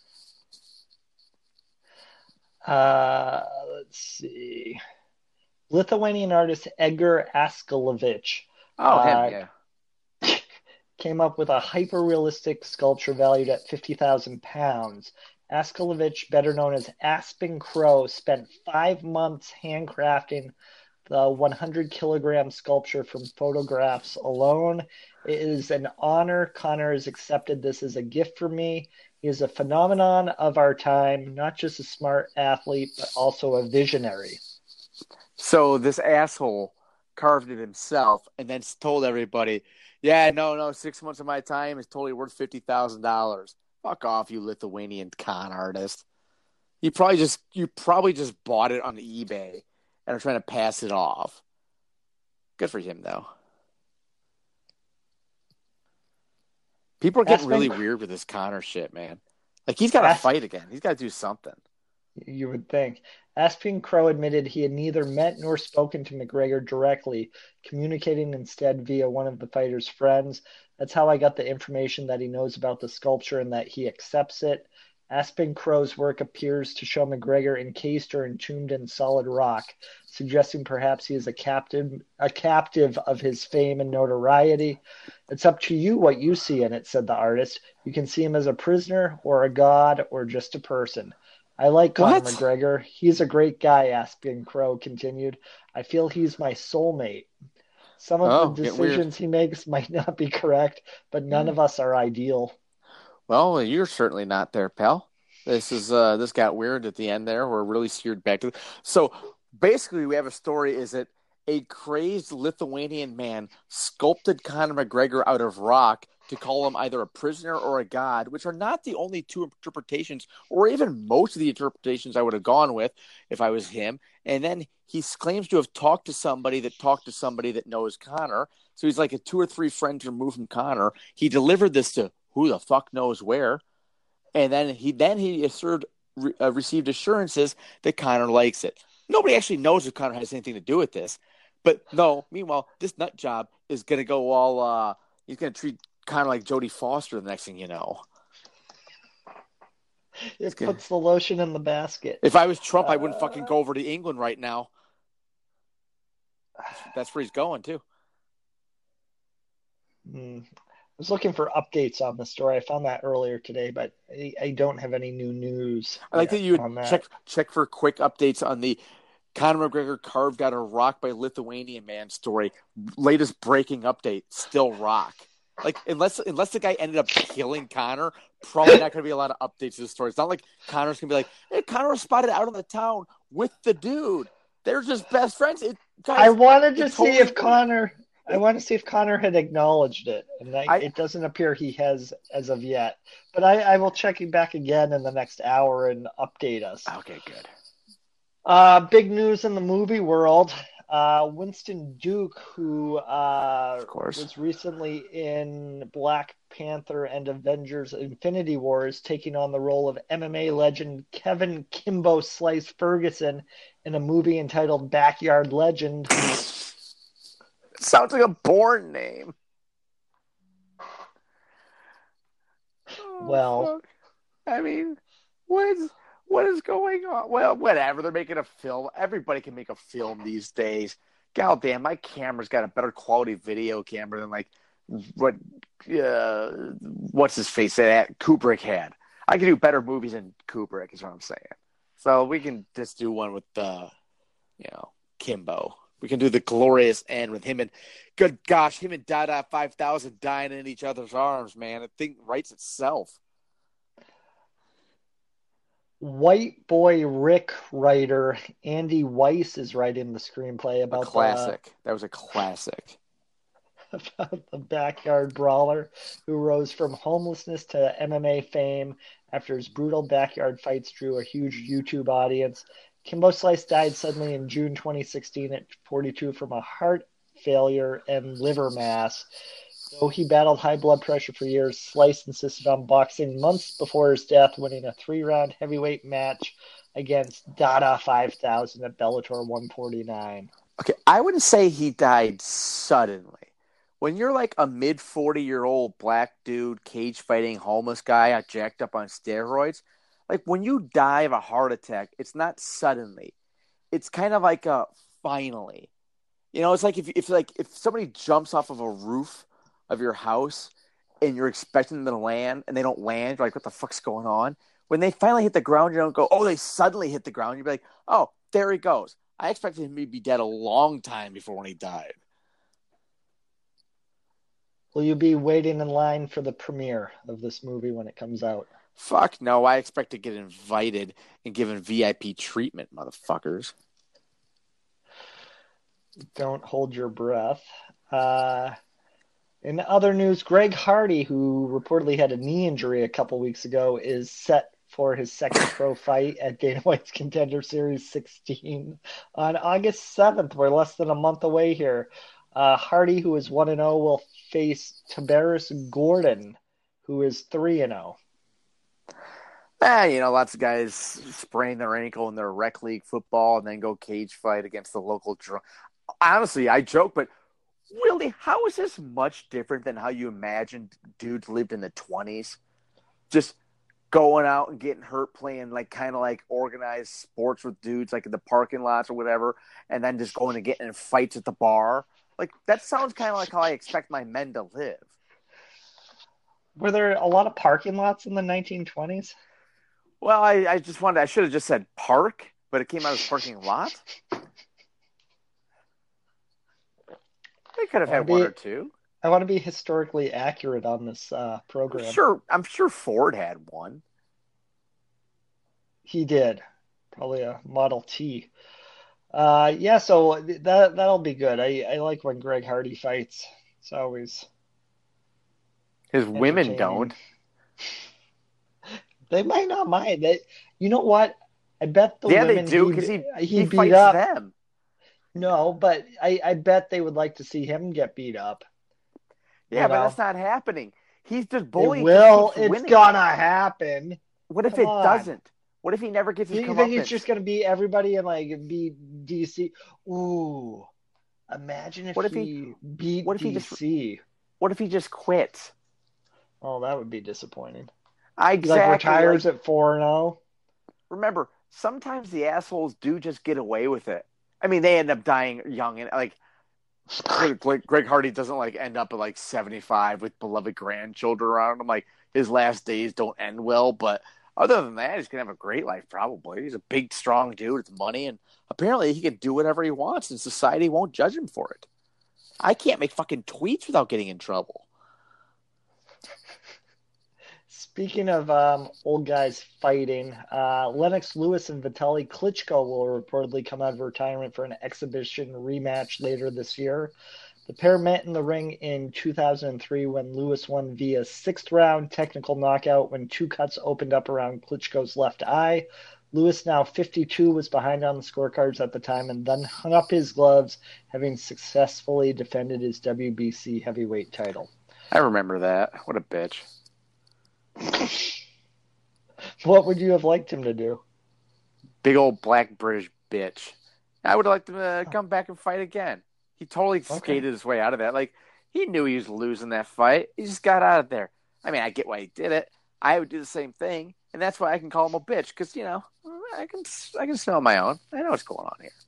Uh, let's see. Lithuanian artist Edgar Askelovich Oh, uh, him, yeah. came up with a hyper-realistic sculpture valued at fifty thousand pounds. Askelovich, better known as Aspen Crow, spent five months handcrafting the one hundred kilogram sculpture from photographs alone. It is an honor. Conor has accepted this as a gift for me. He is a phenomenon of our time, not just a smart athlete, but also a visionary. So this asshole carved it himself and then told everybody, yeah, no, no, six months of my time is totally worth fifty thousand dollars. Fuck off, you Lithuanian con artist. You probably just you probably just bought it on eBay and are trying to pass it off. Good for him, though. People are getting Aspen, really weird with this Conor shit, man. Like, he's got to fight again. He's got to do something. You would think. Aspen Crow admitted he had neither met nor spoken to McGregor directly, communicating instead via one of the fighter's friends. That's how I got the information that he knows about the sculpture and that he accepts it. Aspen Crow's work appears to show McGregor encased or entombed in solid rock, suggesting perhaps he is a captive, a captive of his fame and notoriety. It's up to you what you see in it, said the artist. You can see him as a prisoner or a god or just a person. I like Conor What? McGregor. He's a great guy, Aspen Crow continued. I feel he's my soulmate. Some of Oh, the get weird. decisions he makes might not be correct, but none of us are ideal. Well, you're certainly not there, pal. This is uh, this got weird at the end there. We're really steered back to. So basically, we have a story: is that a crazed Lithuanian man sculpted Conor McGregor out of rock to call him either a prisoner or a god, which are not the only two interpretations, or even most of the interpretations I would have gone with if I was him. And then he claims to have talked to somebody that talked to somebody that knows Conor. So he's like a two or three friends removed from Conor. He delivered this to who the fuck knows where. And then he then he assured, uh, received assurances that Conor likes it. Nobody actually knows if Conor has anything to do with this. But no, meanwhile, this nut job is going to go all, uh, he's going to treat Conor like Jodie Foster the next thing you know. It puts the lotion in the basket. If I was Trump, uh, I wouldn't fucking go over to England right now. That's where he's going, too. Hmm. I was looking for updates on the story. I found that earlier today, but I, I don't have any new news. I like that you would check check for quick updates on the Conor McGregor carved out of rock by Lithuanian man story. Latest breaking update, still rock. Like, unless unless the guy ended up killing Conor, probably not going to be a lot of updates to the story. It's not like Conor's going to be like, hey, Conor was spotted out in the town with the dude. They're just best friends. It, guys, I wanted to see totally if Conor... I want to see if Conor had acknowledged it, and I, I, it doesn't appear he has as of yet. But I, I will check him back again in the next hour and update us. Okay, good. Uh, big news in the movie world. Uh, Winston Duke, who uh, Of course. was recently in Black Panther and Avengers Infinity Wars, taking on the role of M M A legend Kevin Kimbo Slice Ferguson in a movie entitled Backyard Legend. Sounds like a porn name. Oh, Well, fuck. I mean, what is what is going on? Well, whatever. They're making a film. Everybody can make a film these days. God damn, my camera's got a better quality video camera than like what uh, what's his face that Kubrick had. I can do better movies than Kubrick, is what I'm saying. So we can just do one with uh, you know, Kimbo. We can do the glorious end with him and good gosh, him and Dada five thousand dying in each other's arms, man. The thing writes itself. White Boy Rick writer Andy Weiss is writing the screenplay A about classic. The, that was a classic. about the backyard brawler who rose from homelessness to M M A fame after his brutal backyard fights drew a huge YouTube audience. Kimbo Slice died suddenly in June twenty sixteen at forty-two from a heart failure and liver mass. Though he battled high blood pressure for years, Slice insisted on boxing months before his death, winning a three-round heavyweight match against Dada five thousand at Bellator one forty-nine. Okay, I wouldn't say he died suddenly. When you're like a mid forty-year-old black dude, cage-fighting, homeless guy, jacked up on steroids, like when you die of a heart attack, it's not suddenly. It's kind of like a finally. You know, it's like if if like if somebody jumps off of a roof of your house and you're expecting them to land and they don't land, you're like, what the fuck's going on? When they finally hit the ground, you don't go, oh, they suddenly hit the ground. You'd be like, oh, there he goes. I expected him to be dead a long time before when he died. Will you be waiting in line for the premiere of this movie when it comes out? Fuck no, I expect to get invited and given V I P treatment, motherfuckers. Don't hold your breath. Uh, in other news, Greg Hardy, who reportedly had a knee injury a couple weeks ago, is set for his second pro fight at Dana White's Contender Series sixteen on August seventh. We're less than a month away here. Uh, Hardy, who is one and oh, will face Tabaris Gordon, who is three and oh. Ah, you know, lots of guys sprain their ankle in their rec league football and then go cage fight against the local drum. Honestly, I joke, but really, how is this much different than how you imagined dudes lived in the twenties? Just going out and getting hurt playing like kind of like organized sports with dudes like in the parking lots or whatever, and then just going and getting in fights at the bar. Like, that sounds kind of like how I expect my men to live. Were there a lot of parking lots in the nineteen twenties? Well, I, I just wanted, I should have just said park, but it came out as parking lot. They could have had be, one or two. I want to be historically accurate on this uh, program. I'm sure, I'm sure Ford had one. He did. Probably a Model T. Uh, yeah, so that, that'll be good. I, I like when Greg Hardy fights. It's always His women don't. They might not mind. They, you know what? I bet the yeah, women they do because he, he, he, he beat fights up. them. No, but I, I bet they would like to see him get beat up. Yeah, you but know? that's not happening. He's just bullying. It will. It's winning. gonna happen. What if Come it on. doesn't? What if he never gets his You think comeuppance? he's just gonna beat everybody and like beat D C? Ooh, imagine if, What if he, he- beat what if he D C. just- What if he just quits? Oh, that would be disappointing. I He like exactly. retires like- at four and zero. remember, sometimes the assholes do just get away with it. I mean, they end up dying young, and like Greg, Greg Hardy doesn't like end up at like seventy-five with beloved grandchildren around him. Like, his last days don't end well, but other than that, he's gonna have a great life. Probably, he's a big, strong dude with money, and apparently he can do whatever he wants, and society won't judge him for it. I can't make fucking tweets without getting in trouble. Speaking of um, old guys fighting, uh, Lennox Lewis and Vitaly Klitschko will reportedly come out of retirement for an exhibition rematch later this year. The pair met in the ring in two thousand three when Lewis won via sixth round technical knockout when two cuts opened up around Klitschko's left eye. Lewis, now fifty-two, was behind on the scorecards at the time and then hung up his gloves, having successfully defended his W B C heavyweight title. I remember that. What a bitch. What would you have liked him to do? Big old black British bitch. I would have liked him to come back and fight again. He totally Okay. skated his way out of that. Like, he knew he was losing that fight. He just got out of there. I mean, I get why he did it. I would do the same thing, and that's why I can call him a bitch, because, you know, I can I can smell my own. I know what's going on here.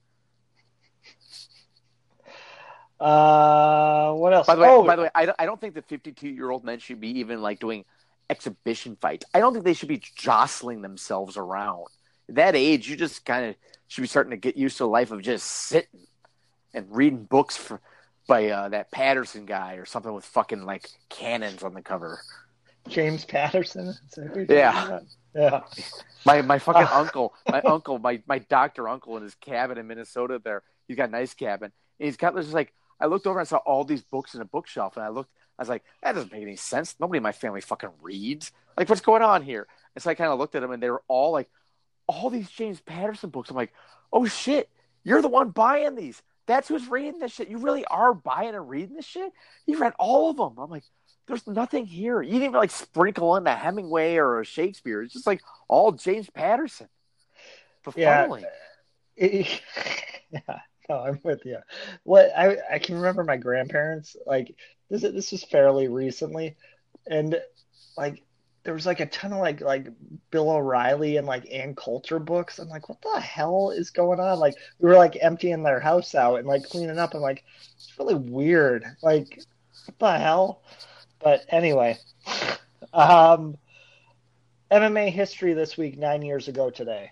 Uh, what else? By the way, oh, by the way, I don't, I don't think the fifty-two-year-old men should be even, like, doing exhibition fights. I don't think they should be jostling themselves around. At that age, you just kind of should be starting to get used to a life of just sitting and reading books for, by uh, that Patterson guy or something with fucking, like, cannons on the cover. James Patterson. Yeah. Yeah. My my fucking uh, uncle, my uncle, my, my doctor uncle in his cabin in Minnesota there, he's got a nice cabin. And he's got this, like, I looked over and saw all these books in a bookshelf, and I looked, I was like, that doesn't make any sense. Nobody in my family fucking reads. Like, what's going on here? And so I kind of looked at them, and they were all, like, all these James Patterson books. I'm like, oh, shit, you're the one buying these. That's who's reading this shit. You really are buying and reading this shit? You read all of them. I'm like, there's nothing here. You didn't even, like, sprinkle in a Hemingway or a Shakespeare. It's just, like, all James Patterson. Befuddling. Yeah. It, yeah. No, I'm with you. What I I can remember my grandparents, like, this this was fairly recently, and, like, there was, like, a ton of, like like Bill O'Reilly and, like, Ann Coulter books. I'm like, what the hell is going on? Like, we were, like, emptying their house out and, like, cleaning up. I'm like, it's really weird. Like, what the hell? But anyway, um, M M A history this week, nine years ago today.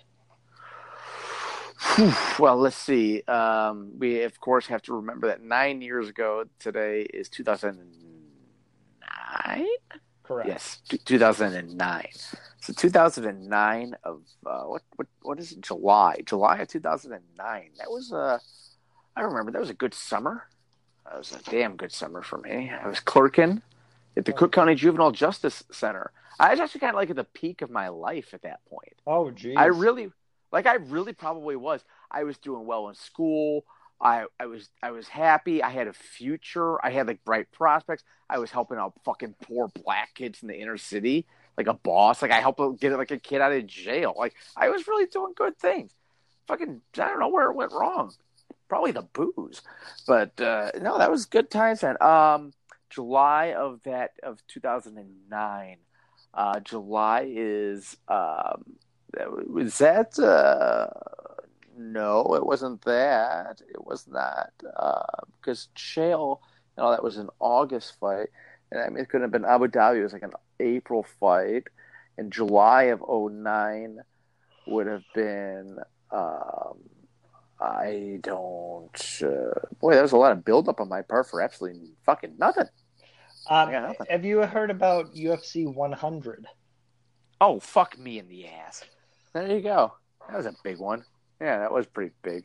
Well, let's see. Um, we, of course, have to remember that nine years ago today is two thousand nine? Correct. Yes, two thousand nine. So two thousand nine of, uh, what, what, what is it? July. July of two thousand nine. That was, uh, I remember, that was a good summer. That was a damn good summer for me. I was clerking at the Cook County Juvenile Justice Center. I was actually kind of like at the peak of my life at that point. Oh, geez. I really... Like, I really probably was. I was doing well in school. I, I was I was happy. I had a future. I had, like, bright prospects. I was helping out fucking poor black kids in the inner city, like a boss. Like, I helped get, like, a kid out of jail. Like, I was really doing good things. Fucking, I don't know where it went wrong. Probably the booze. But, uh, no, that was good times, man. Um, July of that, of two thousand nine. Uh, July is... Um, Was that? Uh, no, it wasn't that. It was not. Uh, because Chael, you know, that was an August fight. And I mean, it could have been Abu Dhabi. It was like an April fight. And July of oh nine would have been, um, I don't, uh, boy, there was a lot of buildup on my part for absolutely fucking nothing. Um, nothing. Have you heard about U F C one hundred? Oh, fuck me in the ass. There you go. That was a big one. Yeah, that was pretty big.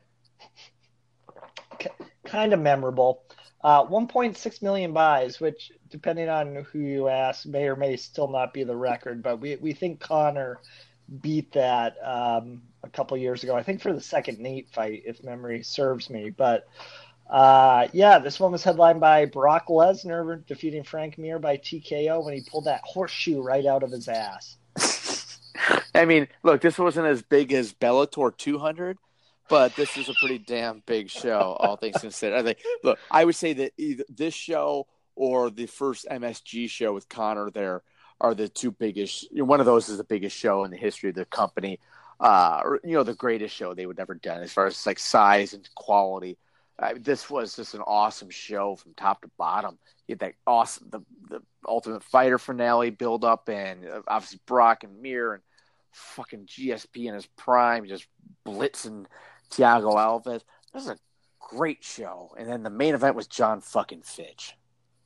Kind of memorable. Uh, one point six million buys, which, depending on who you ask, may or may still not be the record. But we, we think Conor beat that um, a couple years ago. I think for the second Nate fight, if memory serves me. But, uh, yeah, this one was headlined by Brock Lesnar defeating Frank Mir by T K O when he pulled that horseshoe right out of his ass. I mean, look, this wasn't as big as Bellator two hundred, but this is a pretty damn big show, all things considered. I think, look, I would say that either this show or the first M S G show with Conor there are the two biggest. You know, one of those is the biggest show in the history of the company, uh, or, you know, the greatest show they would ever done as far as like size and quality. Uh, this was just an awesome show from top to bottom. You had that awesome, the, the Ultimate Fighter finale build up, and uh, obviously Brock and Mir and fucking G S P in his prime, just blitzing Thiago Alves. This was a great show. And then the main event was John fucking Fitch.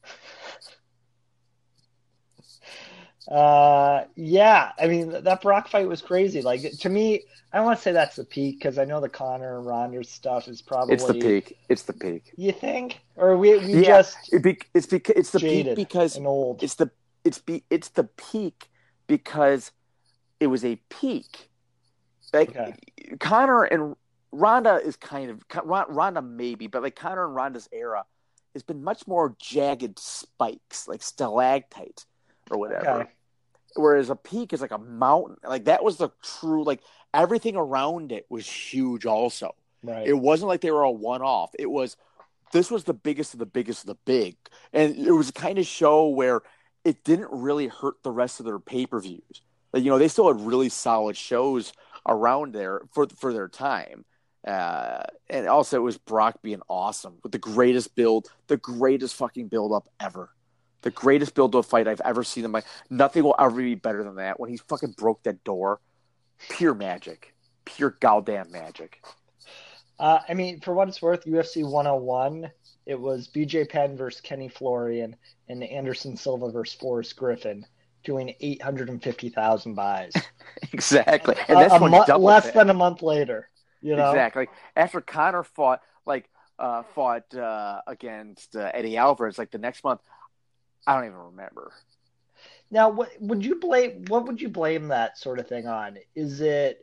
Uh, yeah, I mean, that Brock fight was crazy. Like, to me, I don't want to say that's the peak, because I know the Conor and Ronda stuff is probably... It's the peak. It's the peak. You think? Or we, we yeah, just... It be, it's, beca- it's the jaded peak because... and old. It's the, it's, be, it's the peak because it was a peak Like Okay. Connor and Ronda is kind of Ronda maybe, but like Connor and Ronda's era has been much more jagged spikes, like stalactites or Okay. whatever. Whereas a peak is like a mountain. Like that was the true like everything around it was huge also. Right. It wasn't like they were a one off. It was this was the biggest of the biggest of the big. And it was a kind of show where it didn't really hurt the rest of their pay-per-views. Like, you know, they still had really solid shows around there for for their time. Uh, and also it was Brock being awesome with the greatest build, the greatest fucking build up ever. The greatest build to a fight I've ever seen in my nothing will ever be better than that. When he fucking broke that door. Pure magic. Pure goddamn magic. Uh, I mean, for what it's worth, U F C one oh one, it was B J Penn versus Kenny Florian and Anderson Silva versus Forrest Griffin doing eight hundred fifty thousand buys. Exactly. And a, that's a one mo- double less that. than a month later. You know? Exactly. After Connor fought, like, uh, fought uh, against uh, Eddie Alvarez, like the next month, I don't even remember. Now, what would you blame? What would you blame that sort of thing on? Is it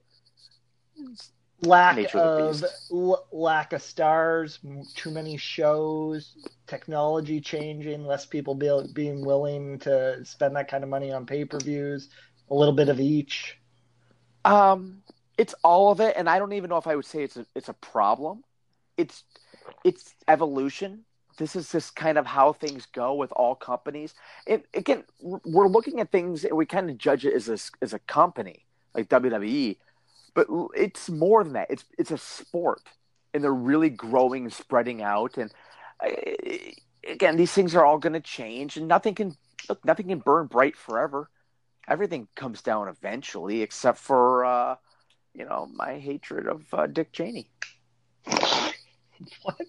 lack Nature of the of beast. l- lack of stars, too many shows, technology changing, less people be, being willing to spend that kind of money on pay-per-views, a little bit of each? Um, it's all of it, and I don't even know if I would say it's a it's a problem. It's it's evolution. This is just kind of how things go with all companies. And again, we're looking at things and we kind of judge it as a, as a company like W W E, but it's more than that. It's it's a sport, and they're really growing and spreading out. And again, these things are all going to change, and nothing can look, nothing can burn bright forever. Everything comes down eventually, except for uh, you know my hatred of uh, Dick Cheney. What?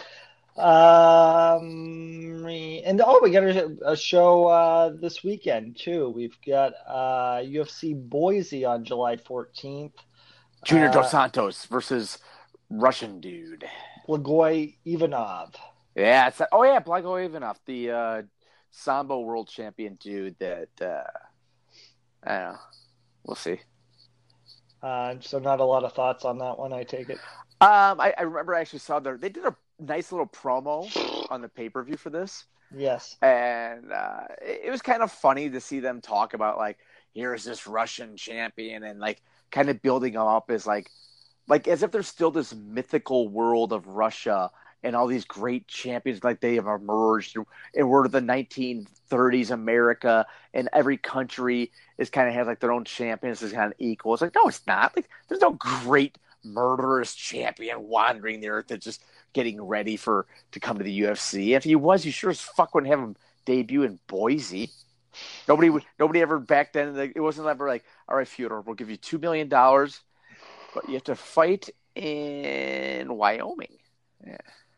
Um, and oh, we got a, a show uh, this weekend too. We've got uh, U F C Boise on July fourteenth. Junior Uh, Dos Santos versus Russian dude. Blagoy Ivanov. Yeah, it's oh yeah, Blago Ivanov, the uh, Sambo world champion dude. That uh, I don't know. We'll see. Uh, so not a lot of thoughts on that one, I take it. Um, I, I remember I actually saw their they did a nice little promo on the pay per view for this. Yes. And uh, it, it was kind of funny to see them talk about like, here's this Russian champion, and like kind of building them up as like, like as if there's still this mythical world of Russia and all these great champions like they have emerged, and we're the nineteen thirties America, and every country is kind of has like their own champions is kind of equal. It's like no, it's not. Like there's no great murderous champion wandering the earth that's just getting ready for to come to the U F C. If he was, you sure as fuck wouldn't have him debut in Boise. Nobody would. Nobody ever back then. It wasn't ever like, all right, Fyodor, we'll give you two million dollars, but you have to fight in Wyoming. Yeah.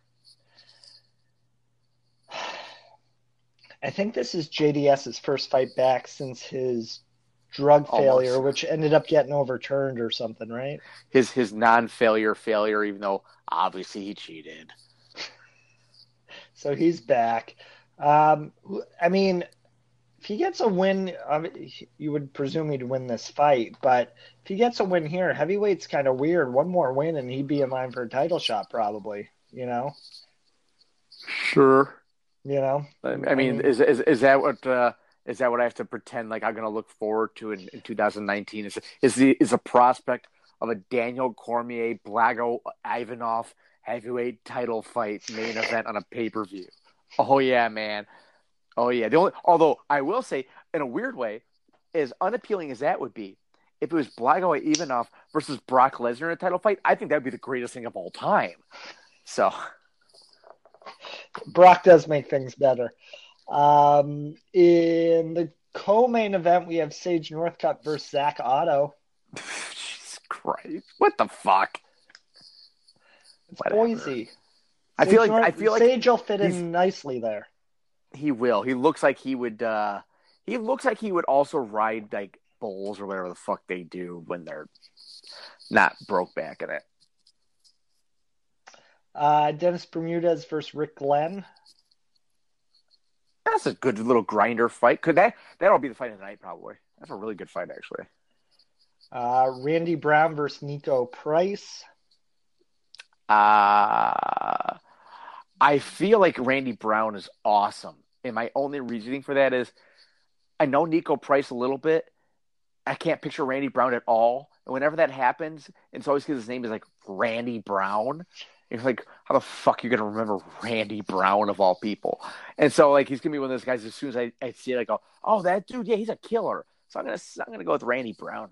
I think this is JDS's first fight back since his drug Almost. failure, which ended up getting overturned or something, right? His his non-failure failure, even though obviously he cheated. So he's back. Um, I mean, if he gets a win, you would presume he'd win this fight. But if he gets a win here, heavyweight's kind of weird. One more win and he'd be in line for a title shot, probably. You know. Sure. You know. I, I mean, is is is that what? Uh, Is that what I have to pretend like I'm going to look forward to in, in two thousand nineteen? Is is the is a prospect of a Daniel Cormier Blago Ivanov heavyweight title fight main event on a pay per view? Oh yeah, man. Oh yeah. The only although I will say in a weird way, as unappealing as that would be, if it was Blago Ivanov versus Brock Lesnar in a title fight, I think that would be the greatest thing of all time. So Brock does make things better. Um, in the co-main event, we have Sage Northcutt versus Zach Otto. Jesus Christ! What the fuck? It's Boise. I feel like North, I feel like Sage will fit in nicely there. He will. He looks like he would. Uh, he looks like he would also ride like bulls or whatever the fuck they do when they're not broke back in it. Uh, Dennis Bermudez versus Rick Glenn. That's a good little grinder fight. Could that that'll be the fight of the night probably. That's a really good fight actually. Uh, Randy Brown versus Nico Price. Uh, I feel like Randy Brown is awesome. And my only reasoning for that is I know Nico Price a little bit. I can't picture Randy Brown at all. And whenever that happens, it's always because his name is like Randy Brown. You're like, how the fuck are you gonna remember Randy Brown of all people? And so like he's gonna be one of those guys. As soon as I, I see it, I go, oh, that dude, yeah, he's a killer. So I'm gonna I'm gonna go with Randy Brown.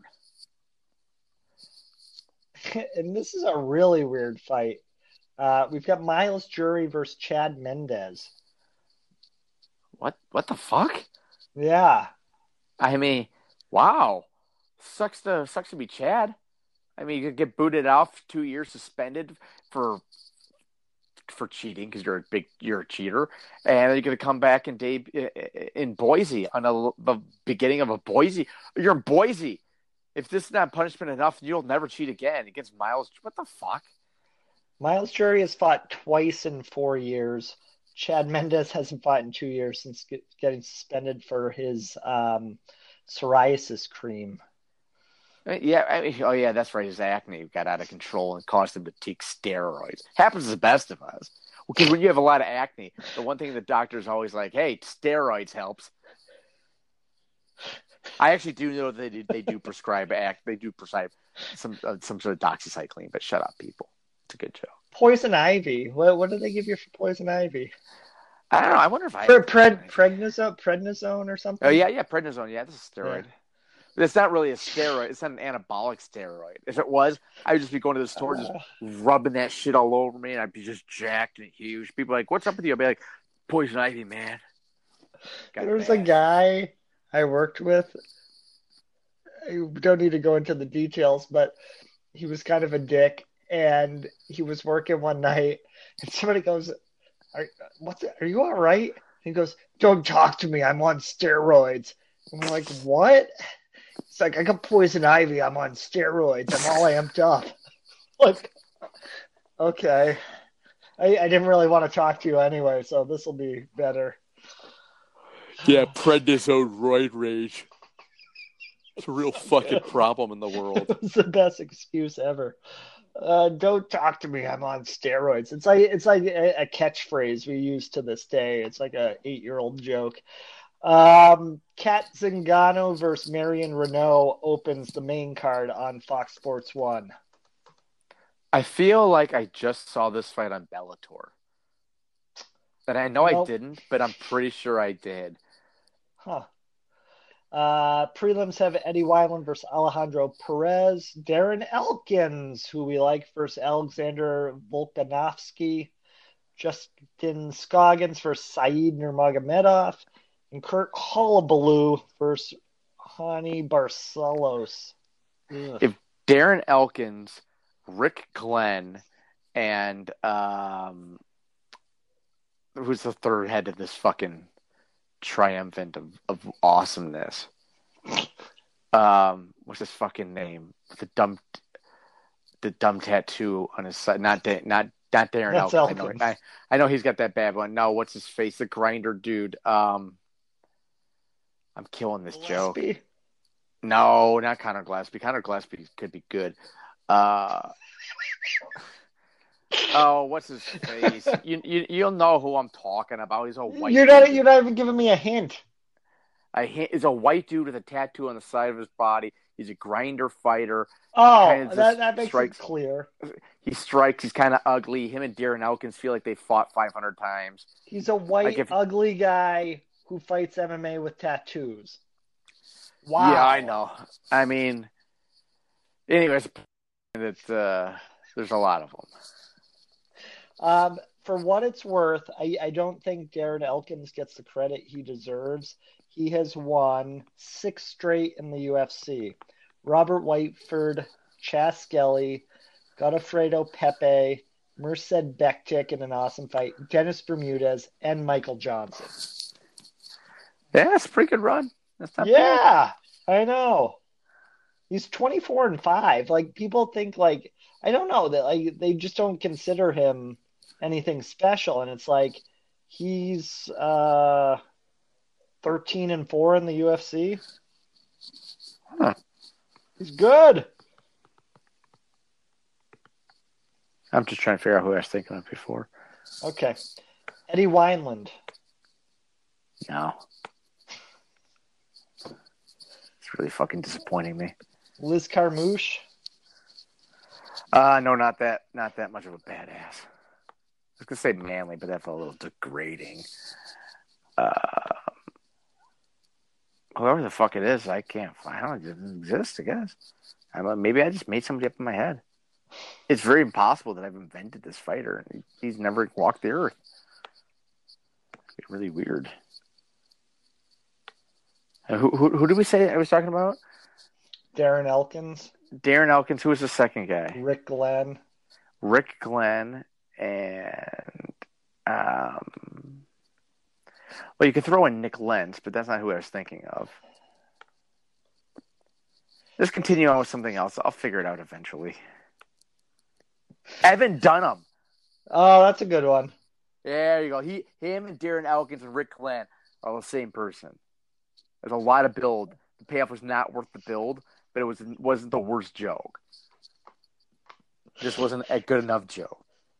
And this is a really weird fight. Uh, we've got Miles Jury versus Chad Mendez. What what the fuck? Yeah. I mean, wow, sucks to sucks to be Chad. I mean, you could get booted off, two years suspended for for cheating because you're a big you're a cheater, and you're gonna come back in Dave in Boise on a, the beginning of a Boise. You're in Boise. If this is not punishment enough, you'll never cheat again against Miles. What the fuck? Miles Jury has fought twice in four years. Chad Mendez hasn't fought in two years since get, getting suspended for his um, psoriasis cream. Yeah, I mean, oh yeah, that's right. His acne got out of control and caused him to take steroids. Happens to the best of us. Because when you have a lot of acne, the one thing the doctor's always like, "Hey, steroids helps." I actually do know that they do, they do prescribe act. They do prescribe some uh, some sort of doxycycline. But shut up, people. It's a good show. Poison ivy. What what do they give you for poison ivy? I don't know. I wonder if I Pre- pred, prednisone, prednisone or something. Oh yeah, yeah, prednisone. Yeah, this is a steroid. Yeah. But it's not really a steroid. It's not an anabolic steroid. If it was, I would just be going to the store, just rubbing that shit all over me, and I'd be just jacked and huge. People are like, "What's up with you?" I'd be like, "Poison ivy, man." Got there was bad. a guy I worked with. I don't need to go into the details, but he was kind of a dick, and he was working one night, and somebody goes, "Are what's it, are you all right?" He goes, "Don't talk to me. I'm on steroids." And I'm like, "What?" It's like, "I got poison ivy. I'm on steroids. I'm all amped up." Like, okay. I, I didn't really want to talk to you anyway, so this will be better. Yeah, prednisone roid rage. It's a real fucking problem in the world. It's the best excuse ever. Uh, don't talk to me. I'm on steroids. It's like it's like a, a catchphrase we use to this day. It's like a eight year old joke. Um, Kat Zingano versus Marion Renault opens the main card on Fox Sports One. I feel like I just saw this fight on Bellator. And I know nope. I didn't, but I'm pretty sure I did. Huh. Uh, prelims have Eddie Wineland versus Alejandro Perez. Darren Elkins, who we like, versus Alexander Volkanovski. Justin Scoggins versus Saeed Nurmagomedov. And Kurt Hullabaloo versus Hani Barcelos. Ugh. If Darren Elkins, Rick Glenn, and um, who's the third head of this fucking triumphant of, of awesomeness? Um, what's his fucking name? The dumb, the dumb tattoo on his side. Not da- not not Darren Elkins. I know, I, I know he's got that bad one. No, what's his face? The grinder dude. Um, I'm killing this Gillespie? joke. No, not Conor Gillespie. Conor Gillespie could be good. Uh, oh, what's his face? you, you you'll know who I'm talking about. He's a white. You're not. Dude. You're not even giving me a hint. A hint is a white dude with a tattoo on the side of his body. He's a grinder fighter. Oh, kind of that, that makes strikes. It clear. He strikes. He's kind of ugly. Him and Darren Elkins feel like they fought five hundred times. He's a white, like if, ugly guy who fights M M A with tattoos. Wow. Yeah, I know. I mean, anyways, it's, uh, there's a lot of them. Um, for what it's worth, I, I don't think Darren Elkins gets the credit he deserves. He has won six straight in the U F C. Robert Whiteford, Chas Skelly, Godofredo Pepe, Merced Bektik in an awesome fight, Dennis Bermudez, and Michael Johnson. Yeah, that's a pretty good run. That's not yeah, bad. I know. He's twenty-four and five. Like, people think, like, I don't know, that like they just don't consider him anything special. And it's like, he's uh, thirteen and four in the U F C. Huh. He's good. I'm just trying to figure out who I was thinking of before. Okay. Eddie Wineland. No. It's really fucking disappointing me. Liz Carmouche. Uh, no, not that not that much of a badass. I was going to say manly, but that felt a little degrading. Uh, whoever the fuck it is, I can't find. I don't know, it doesn't exist, I guess. I don't know, maybe I just made somebody up in my head. It's very impossible that I've invented this fighter. He's never walked the earth. It's really weird. Who, who, who did we say I was talking about? Darren Elkins. Darren Elkins. Who was the second guy? Rick Glenn. Rick Glenn. And, um, well, you could throw in Nick Lentz, but that's not who I was thinking of. Let's continue on with something else. I'll figure it out eventually. Evan Dunham. Oh, that's a good one. There you go. He, him, and Darren Elkins and Rick Glenn are the same person. There's a lot of build. The payoff was not worth the build, but it was wasn't the worst joke. This wasn't a good enough joke.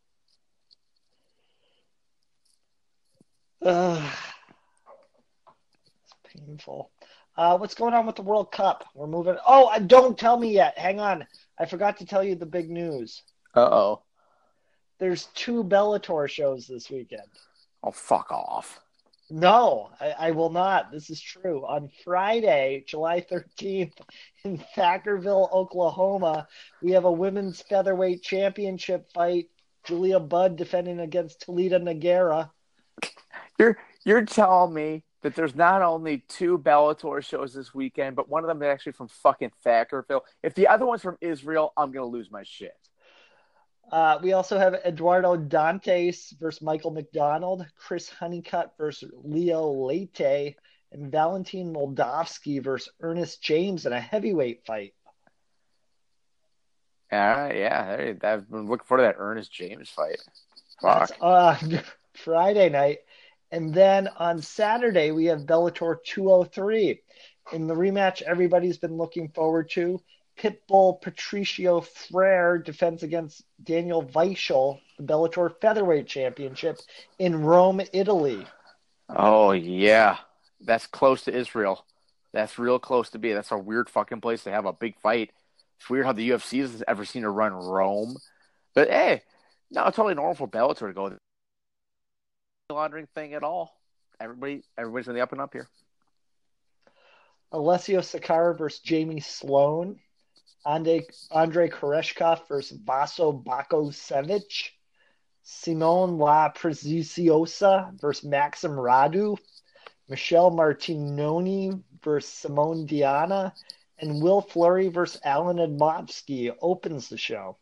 Uh, it's painful. Uh, what's going on with the World Cup? We're moving. Oh, don't tell me yet. Hang on. I forgot to tell you the big news. Uh-oh. There's two Bellator shows this weekend. Oh, fuck off. No, I, I will not. This is true. On Friday, July thirteenth, in Thackerville, Oklahoma, we have a women's featherweight championship fight. Julia Budd defending against Talita Nagara. You're you're telling me that there's not only two Bellator shows this weekend, but one of them is actually from fucking Thackerville. If the other one's from Israel, I'm gonna lose my shit. Uh, we also have Eduardo Dantes versus Michael McDonald, Chris Honeycutt versus Leo Leite, and Valentin Moldavsky versus Ernest James in a heavyweight fight. Yeah, yeah. I've been looking forward to that Ernest James fight. Fuck. That's uh, Friday night. And then on Saturday, we have Bellator two oh three. In the rematch everybody's been looking forward to, Pitbull Patricio Freire defends against Daniel Weichel, the Bellator Featherweight Championship in Rome, Italy. Oh, yeah. That's close to Israel. That's real close to be. That's a weird fucking place to have a big fight. It's weird how the U F C has ever seen to run Rome. But, hey, no, it's totally normal for Bellator to go laundering thing at all. Everybody, everybody's in the up and up here. Alessio Sakara versus Jamie Sloan. Andre, Andre Koreshkov versus Vaso Bakosevic. Simone La Preziosa versus Maxim Radu. Michelle Martinoni versus Simone Diana. And Will Fleury versus Alan Admovsky opens the show.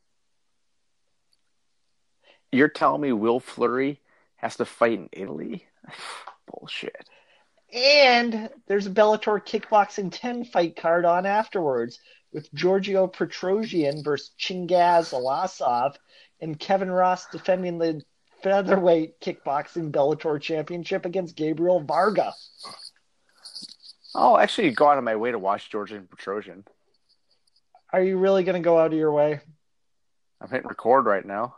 You're telling me Will Fleury has to fight in Italy? Bullshit. And there's a Bellator Kickboxing ten fight card on afterwards with Giorgio Petrosian versus Chingaz Alasov and Kevin Ross defending the featherweight kickboxing Bellator championship against Gabriel Varga. I'll actually go out of my way to watch Giorgio Petrosian. Are you really going to go out of your way? I'm hitting record right now.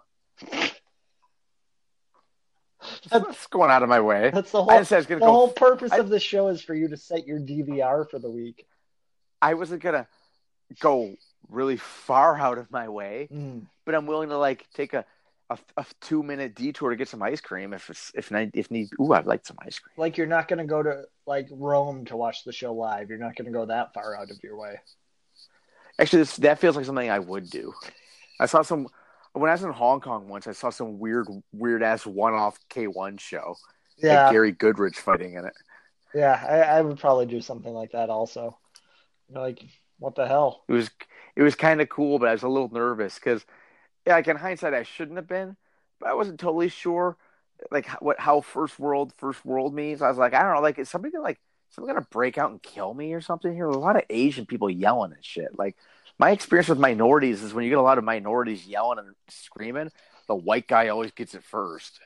That's going out of my way. That's the whole, I said I was gonna the go, whole purpose I, of the show is for you to set your D V R for the week. I wasn't going to go really far out of my way, mm. but I'm willing to like take a, a, a two minute detour to get some ice cream if it's, if if need. Ooh, I'd like some ice cream. Like you're not going to go to like Rome to watch the show live. You're not going to go that far out of your way. Actually, this, that feels like something I would do. I saw some when I was in Hong Kong once. I saw some weird, weird ass one off K one show. Yeah, like Gary Goodrich fighting in it. Yeah, I, I would probably do something like that also. Like, what the hell? It was it was kind of cool, but I was a little nervous because, yeah, like in hindsight, I shouldn't have been, but I wasn't totally sure, like what how first world first world means. I was like, I don't know, like is somebody gonna like somebody gonna break out and kill me or something here? There's a lot of Asian people yelling and shit. Like my experience with minorities is when you get a lot of minorities yelling and screaming, the white guy always gets it first.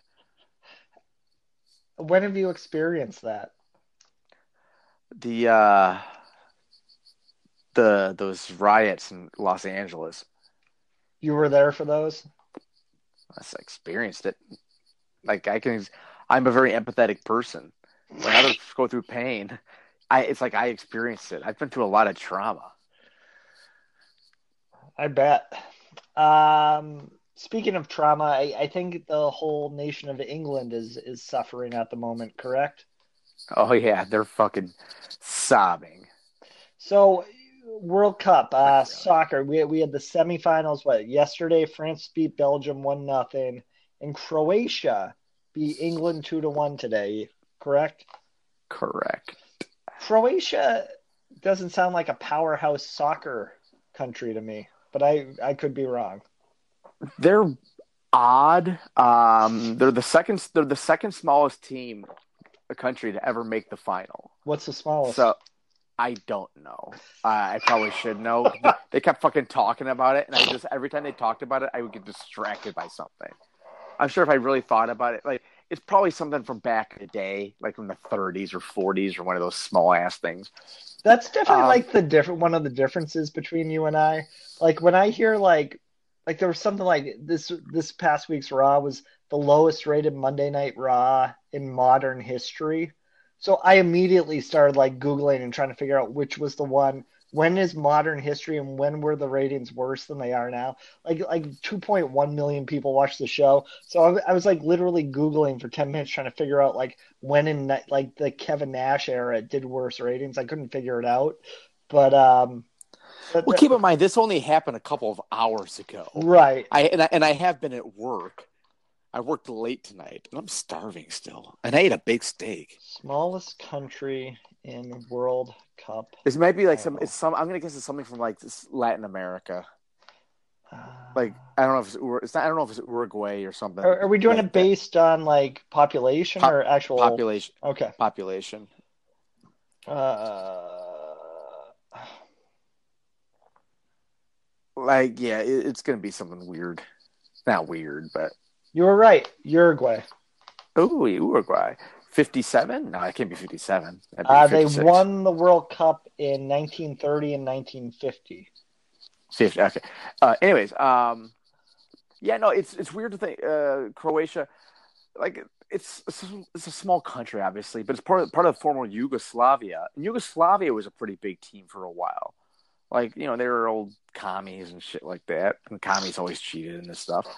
When have you experienced that? The uh, the those riots in Los Angeles. You were there for those? I just experienced it. Like I can, I'm a very empathetic person. When others go through pain, I it's like I experienced it. I've been through a lot of trauma. I bet. Um, speaking of trauma, I, I think the whole nation of England is is suffering at the moment, correct? Oh yeah, they're fucking sobbing. So, World Cup, Not uh, really. soccer. We we had the semifinals. What yesterday? France beat Belgium one nothing, and Croatia beat England two to one today. Correct? Correct. Croatia doesn't sound like a powerhouse soccer country to me, but I I could be wrong. They're odd. Um, they're the second. They're the second smallest team, a country to ever make the final. What's the smallest? So I don't know. Uh, I probably should know. They kept fucking talking about it, and I just every time they talked about it, I would get distracted by something. I'm sure if I really thought about it, like it's probably something from back in the day, like from the thirties or forties, or one of those small ass things. That's definitely Um, like the different one of the differences between you and I. Like when I hear like like there was something like this this past week's Raw was the lowest rated Monday Night Raw in modern history. So I immediately started like Googling and trying to figure out which was the one. When is modern history and when were the ratings worse than they are now? Like like two point one million people watched the show. So I, I was like literally Googling for ten minutes trying to figure out like when in that, like the Kevin Nash era it did worse ratings. I couldn't figure it out. But um but well, the, keep in mind this only happened a couple of hours ago. right. I and I, and I have been at work. I worked late tonight, and I'm starving still. And I ate a big steak. Smallest country in World Cup This might be like some. title. It's some. I'm gonna guess it's something from like this Latin America. Uh, Like I don't know if it's, Ur- it's not. I don't know if it's Uruguay or something are, are we doing like it that. based on like population Pop, or actual? population. Okay. Population. Uh, Like yeah, it, it's gonna be something weird. Not weird, but you were right. Uruguay. oh, Uruguay. fifty-seven? No, it can't be fifty-seven. That'd be Uh, they fifty-six. won the World Cup in nineteen thirty and nineteen fifty. fifty. Okay. Uh, anyways, um, yeah, no, it's it's weird to think uh, Croatia. Like it's it's a small country, obviously, but it's part of part of former Yugoslavia. And Yugoslavia was a pretty big team for a while. Like you know, they were old commies and shit like that, and commies always cheated in this stuff.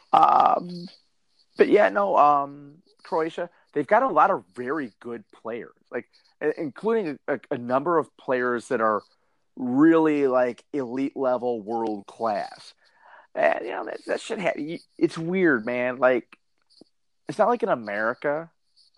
Um, but yeah, no, um, Croatia, they've got a lot of very good players, like including a, a number of players that are really like elite level, world class. And you know that that shit. Ha- it's weird, man. Like it's not like in America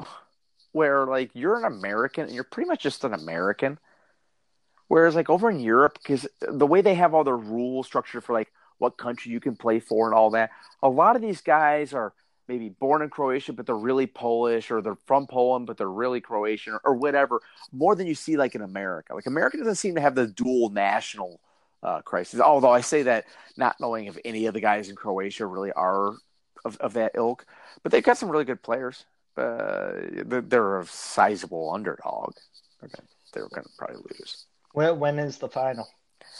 where like you're an American and you're pretty much just an American. Whereas like over in Europe, because the way they have all their rules structured for like what country you can play for and all that, a lot of these guys are maybe born in Croatia, but they're really Polish, or they're from Poland, but they're really Croatian, or, or whatever, more than you see like in America. Like America doesn't seem to have the dual national uh, crisis. Although I say that not knowing if any of the guys in Croatia really are of, of that ilk, but they've got some really good players. Uh, they're, they're a sizable underdog. Okay. They're going to probably lose. When, when is the final?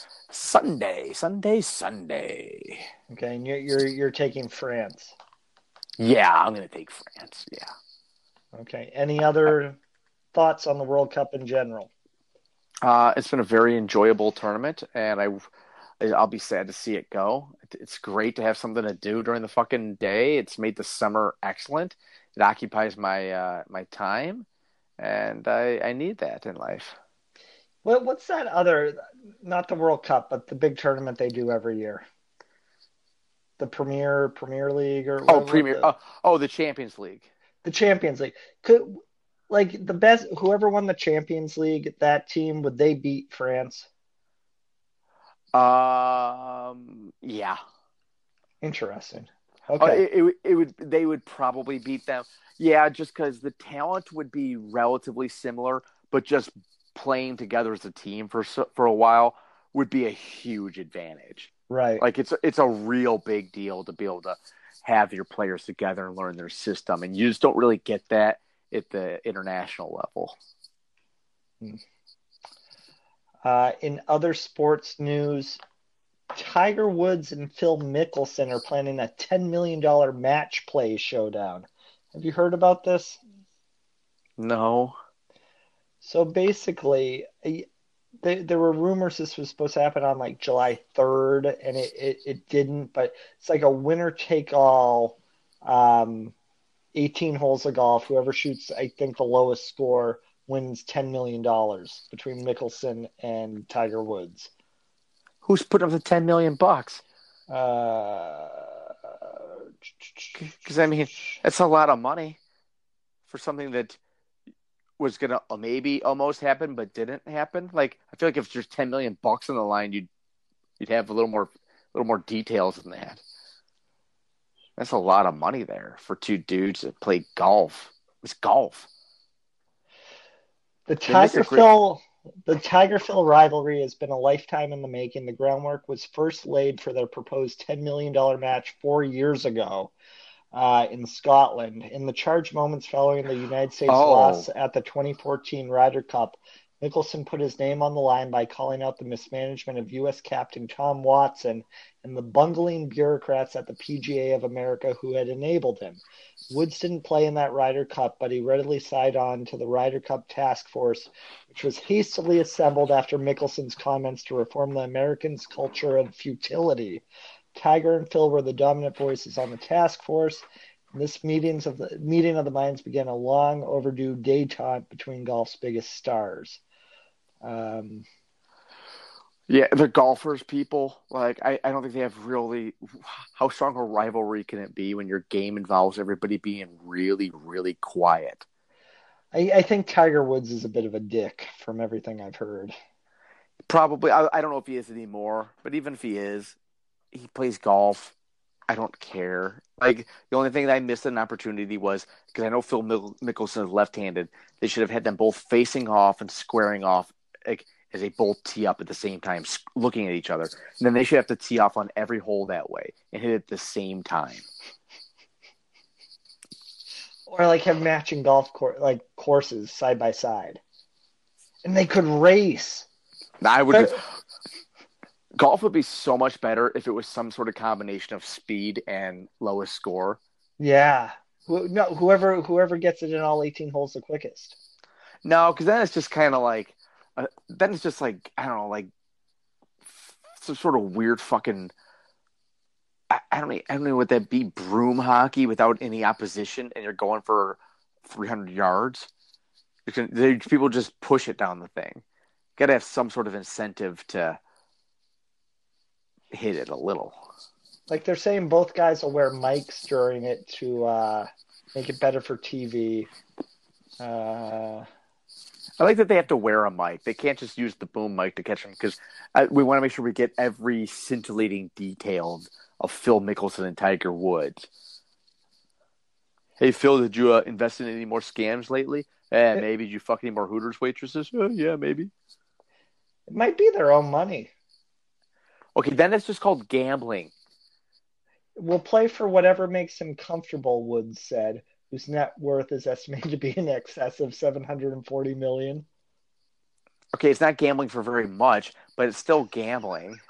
Sunday, Sunday, Sunday. Okay, and you're you're, you're taking France. Yeah, I'm going to take France. Yeah. Okay. Any other thoughts on the World Cup in general? Uh, it's been a very enjoyable tournament, and I, I'll be sad to see it go. It's great to have something to do during the fucking day. It's made the summer excellent. It occupies my uh, my time, and I, I need that in life. What what's that other? Not the World Cup, but the big tournament they do every year. The Premier Premier League or Oh, what? what Premier. the, Oh, oh, the Champions League. the Champions League. Could like the best whoever won the Champions League, that team, would they beat France? Um, yeah. Interesting. Oh, Okay. it, it, would- it would. They would probably beat them. Yeah, just because the talent would be relatively similar, but just playing together as a team for so- for a while would be a huge advantage. Right. Like it's it's a real big deal to be able to have your players together and learn their system, and you just don't really get that at the international level. Uh, in other sports news, Tiger Woods and Phil Mickelson are planning a ten million dollars match play showdown. Have you heard about this? No. So basically, they, there were rumors this was supposed to happen on like July third, and it, it, it didn't, but it's like a winner take all, um, eighteen holes of golf. Whoever shoots, I think, the lowest score wins ten million dollars between Mickelson and Tiger Woods. Who's putting up the ten million bucks? Uh, Because, I mean, that's a lot of money for something that was going to maybe almost happen but didn't happen. Like, I feel like if there's ten million bucks on the line, you'd you'd have a little more a little more details than that. That's a lot of money there for two dudes that play golf. It's golf. The Tiger Phil the Tiger Phil rivalry has been a lifetime in the making. The groundwork was first laid for their proposed ten million dollars match four years ago uh, in Scotland. In the charged moments following the United States oh. loss at the twenty fourteen Ryder Cup, Mickelson put his name on the line by calling out the mismanagement of U S captain Tom Watson and the bungling bureaucrats at the P G A of America who had enabled him. Woods didn't play in that Ryder Cup, but he readily signed on to the Ryder Cup task force, which was hastily assembled after Mickelson's comments to reform the Americans' culture of futility. Tiger and Phil were the dominant voices on the task force. And this meetings of the meeting of the minds began a long overdue détente between golf's biggest stars. Um, yeah, the golfers, people, like, I, I don't think they have really – how strong a rivalry can it be when your game involves everybody being really, really quiet? I, I think Tiger Woods is a bit of a dick from everything I've heard. Probably. I, I don't know if he is anymore, but even if he is, he plays golf. I don't care. Like, the only thing that I missed an opportunity was – because I know Phil Mickelson is left-handed. They should have had them both facing off and squaring off, like, as they both tee up at the same time, looking at each other. And then they should have to tee off on every hole that way and hit it at the same time. Or, like, have matching golf cor- like courses side by side. And they could race. I would just, golf would be so much better if it was some sort of combination of speed and lowest score. Yeah. No, whoever whoever gets it in all eighteen holes the quickest. No, because then it's just kind of like, uh, then it's just like, I don't know, like some sort of weird fucking, I, I don't know, I don't know what that be, broom hockey without any opposition, and you're going for three hundred yards. You can, they, people just push it down the thing. Got to have some sort of incentive to hit it a little. Like they're saying both guys will wear mics during it to uh, make it better for T V. Uh, I like that they have to wear a mic. They can't just use the boom mic to catch them because we want to make sure we get every scintillating detail of Phil Mickelson and Tiger Woods. Hey, Phil, did you uh, invest in any more scams lately? Eh, maybe. Did you fuck any more Hooters waitresses? Uh, yeah, maybe. It might be their own money. Okay, then it's just called gambling. We'll play for whatever makes him comfortable, Woods said, whose net worth is estimated to be in excess of seven hundred forty million dollars. Okay, it's not gambling for very much, but it's still gambling.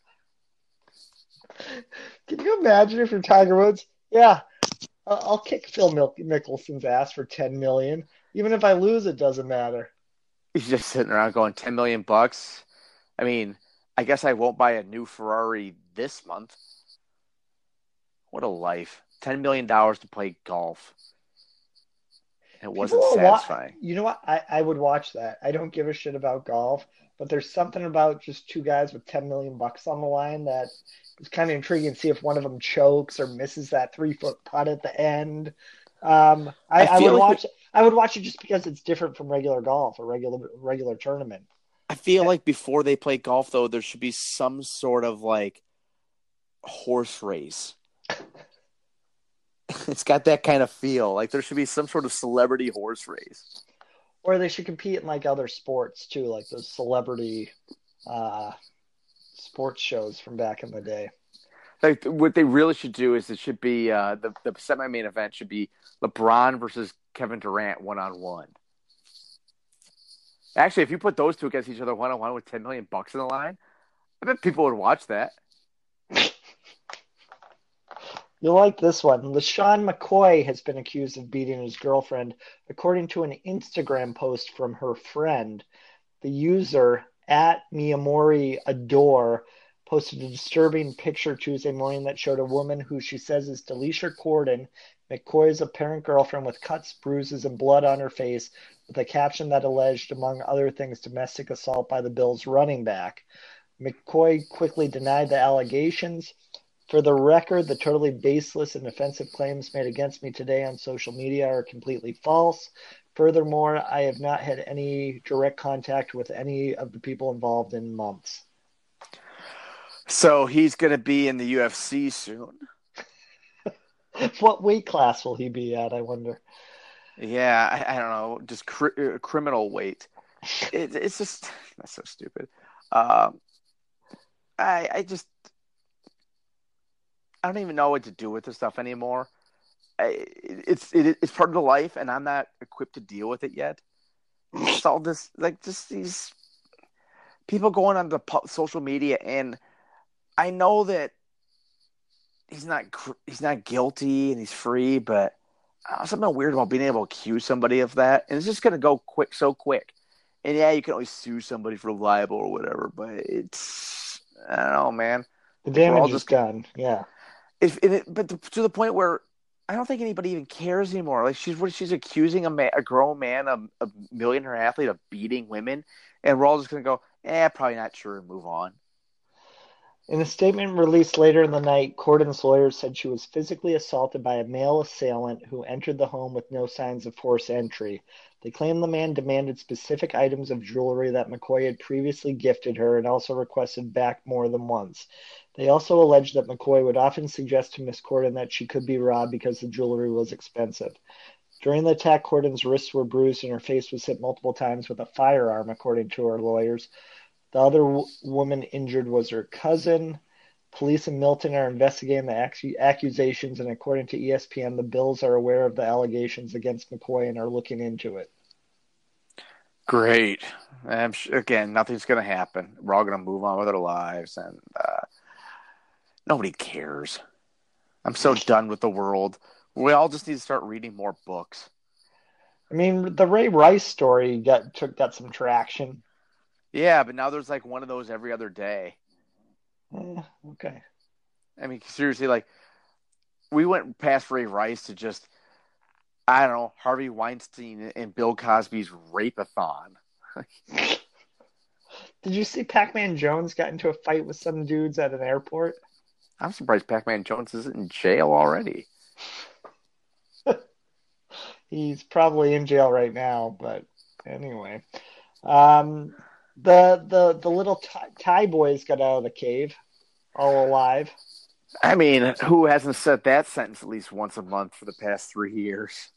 Can you imagine if you're Tiger Woods? Yeah, I'll kick Phil Mickelson's ass for ten million dollars. Even if I lose, it doesn't matter. He's just sitting around going ten million bucks. I mean, I guess I won't buy a new Ferrari this month. What a life. ten million dollars to play golf. It wasn't satisfying. Wa- you know what? I, I would watch that. I don't give a shit about golf, but there's something about just two guys with ten million bucks on the line that is kind of intriguing to see if one of them chokes or misses that three foot putt at the end. Um, I, I, I would like watch. We, I would watch it just because it's different from regular golf or regular regular tournament. I feel like before they play golf, though, there should be some sort of like horse race. It's got that kind of feel. Like there should be some sort of celebrity horse race. Or they should compete in like other sports too, like those celebrity uh, sports shows from back in the day. Like what they really should do is it should be uh, the the semi-main event should be LeBron versus Kevin Durant one on one. Actually, if you put those two against each other one on one with ten million bucks in the line, I bet people would watch that. You'll like this one. LaShawn McCoy has been accused of beating his girlfriend, according to an Instagram post from her friend. The user at Miyamori Adore posted a disturbing picture Tuesday morning that showed a woman who she says is Delisha Corden, McCoy's apparent girlfriend, with cuts, bruises, and blood on her face, with a caption that alleged, among other things, domestic assault by the Bills running back. McCoy quickly denied the allegations. For the record, the totally baseless and offensive claims made against me today on social media are completely false. Furthermore, I have not had any direct contact with any of the people involved in months. So he's going to be in the U F C soon. What weight class will he be at, I wonder? Yeah, I, I don't know. Just cr- criminal weight. It, it's just, that's so stupid. Um, I, I just, I don't even know what to do with this stuff anymore. I, it's it, it's part of the life, and I'm not equipped to deal with it yet. Just all this, like, just these people going on the social media, and I know that he's not he's not guilty and he's free, but uh, something weird about being able to accuse somebody of that, and it's just gonna go quick, so quick. And yeah, you can always sue somebody for libel or whatever, but it's I don't know, man. The damage is done. Yeah. If it, but to, to the point where I don't think anybody even cares anymore. Like she's what she's accusing a man, a grown man, a, a millionaire athlete of beating women, and we're all just gonna go, eh, probably not true, and move on. In a statement released later in the night, Corden's lawyers said she was physically assaulted by a male assailant who entered the home with no signs of forced entry. They claim the man demanded specific items of jewelry that McCoy had previously gifted her and also requested back more than once. They also alleged that McCoy would often suggest to Miss Corden that she could be robbed because the jewelry was expensive. During the attack, Corden's wrists were bruised and her face was hit multiple times with a firearm, according to her lawyers. The other w- woman injured was her cousin. Police in Milton are investigating the ac- accusations, and according to E S P N, the Bills are aware of the allegations against McCoy and are looking into it. Great. I'm sure, again, nothing's going to happen. We're all going to move on with our lives, and uh, nobody cares. I'm so done with the world. We all just need to start reading more books. I mean, the Ray Rice story got took got some traction. Yeah, but now there's like one of those every other day. Eh, okay. I mean, seriously, like, we went past Ray Rice to just, I don't know, Harvey Weinstein and Bill Cosby's rape-a-thon. Did you see Pac-Man Jones got into a fight with some dudes at an airport? I'm surprised Pac-Man Jones isn't in jail already. He's probably in jail right now, but anyway. Um... The the the little Thai boys got out of the cave, all alive. I mean, who hasn't said that sentence at least once a month for the past three years?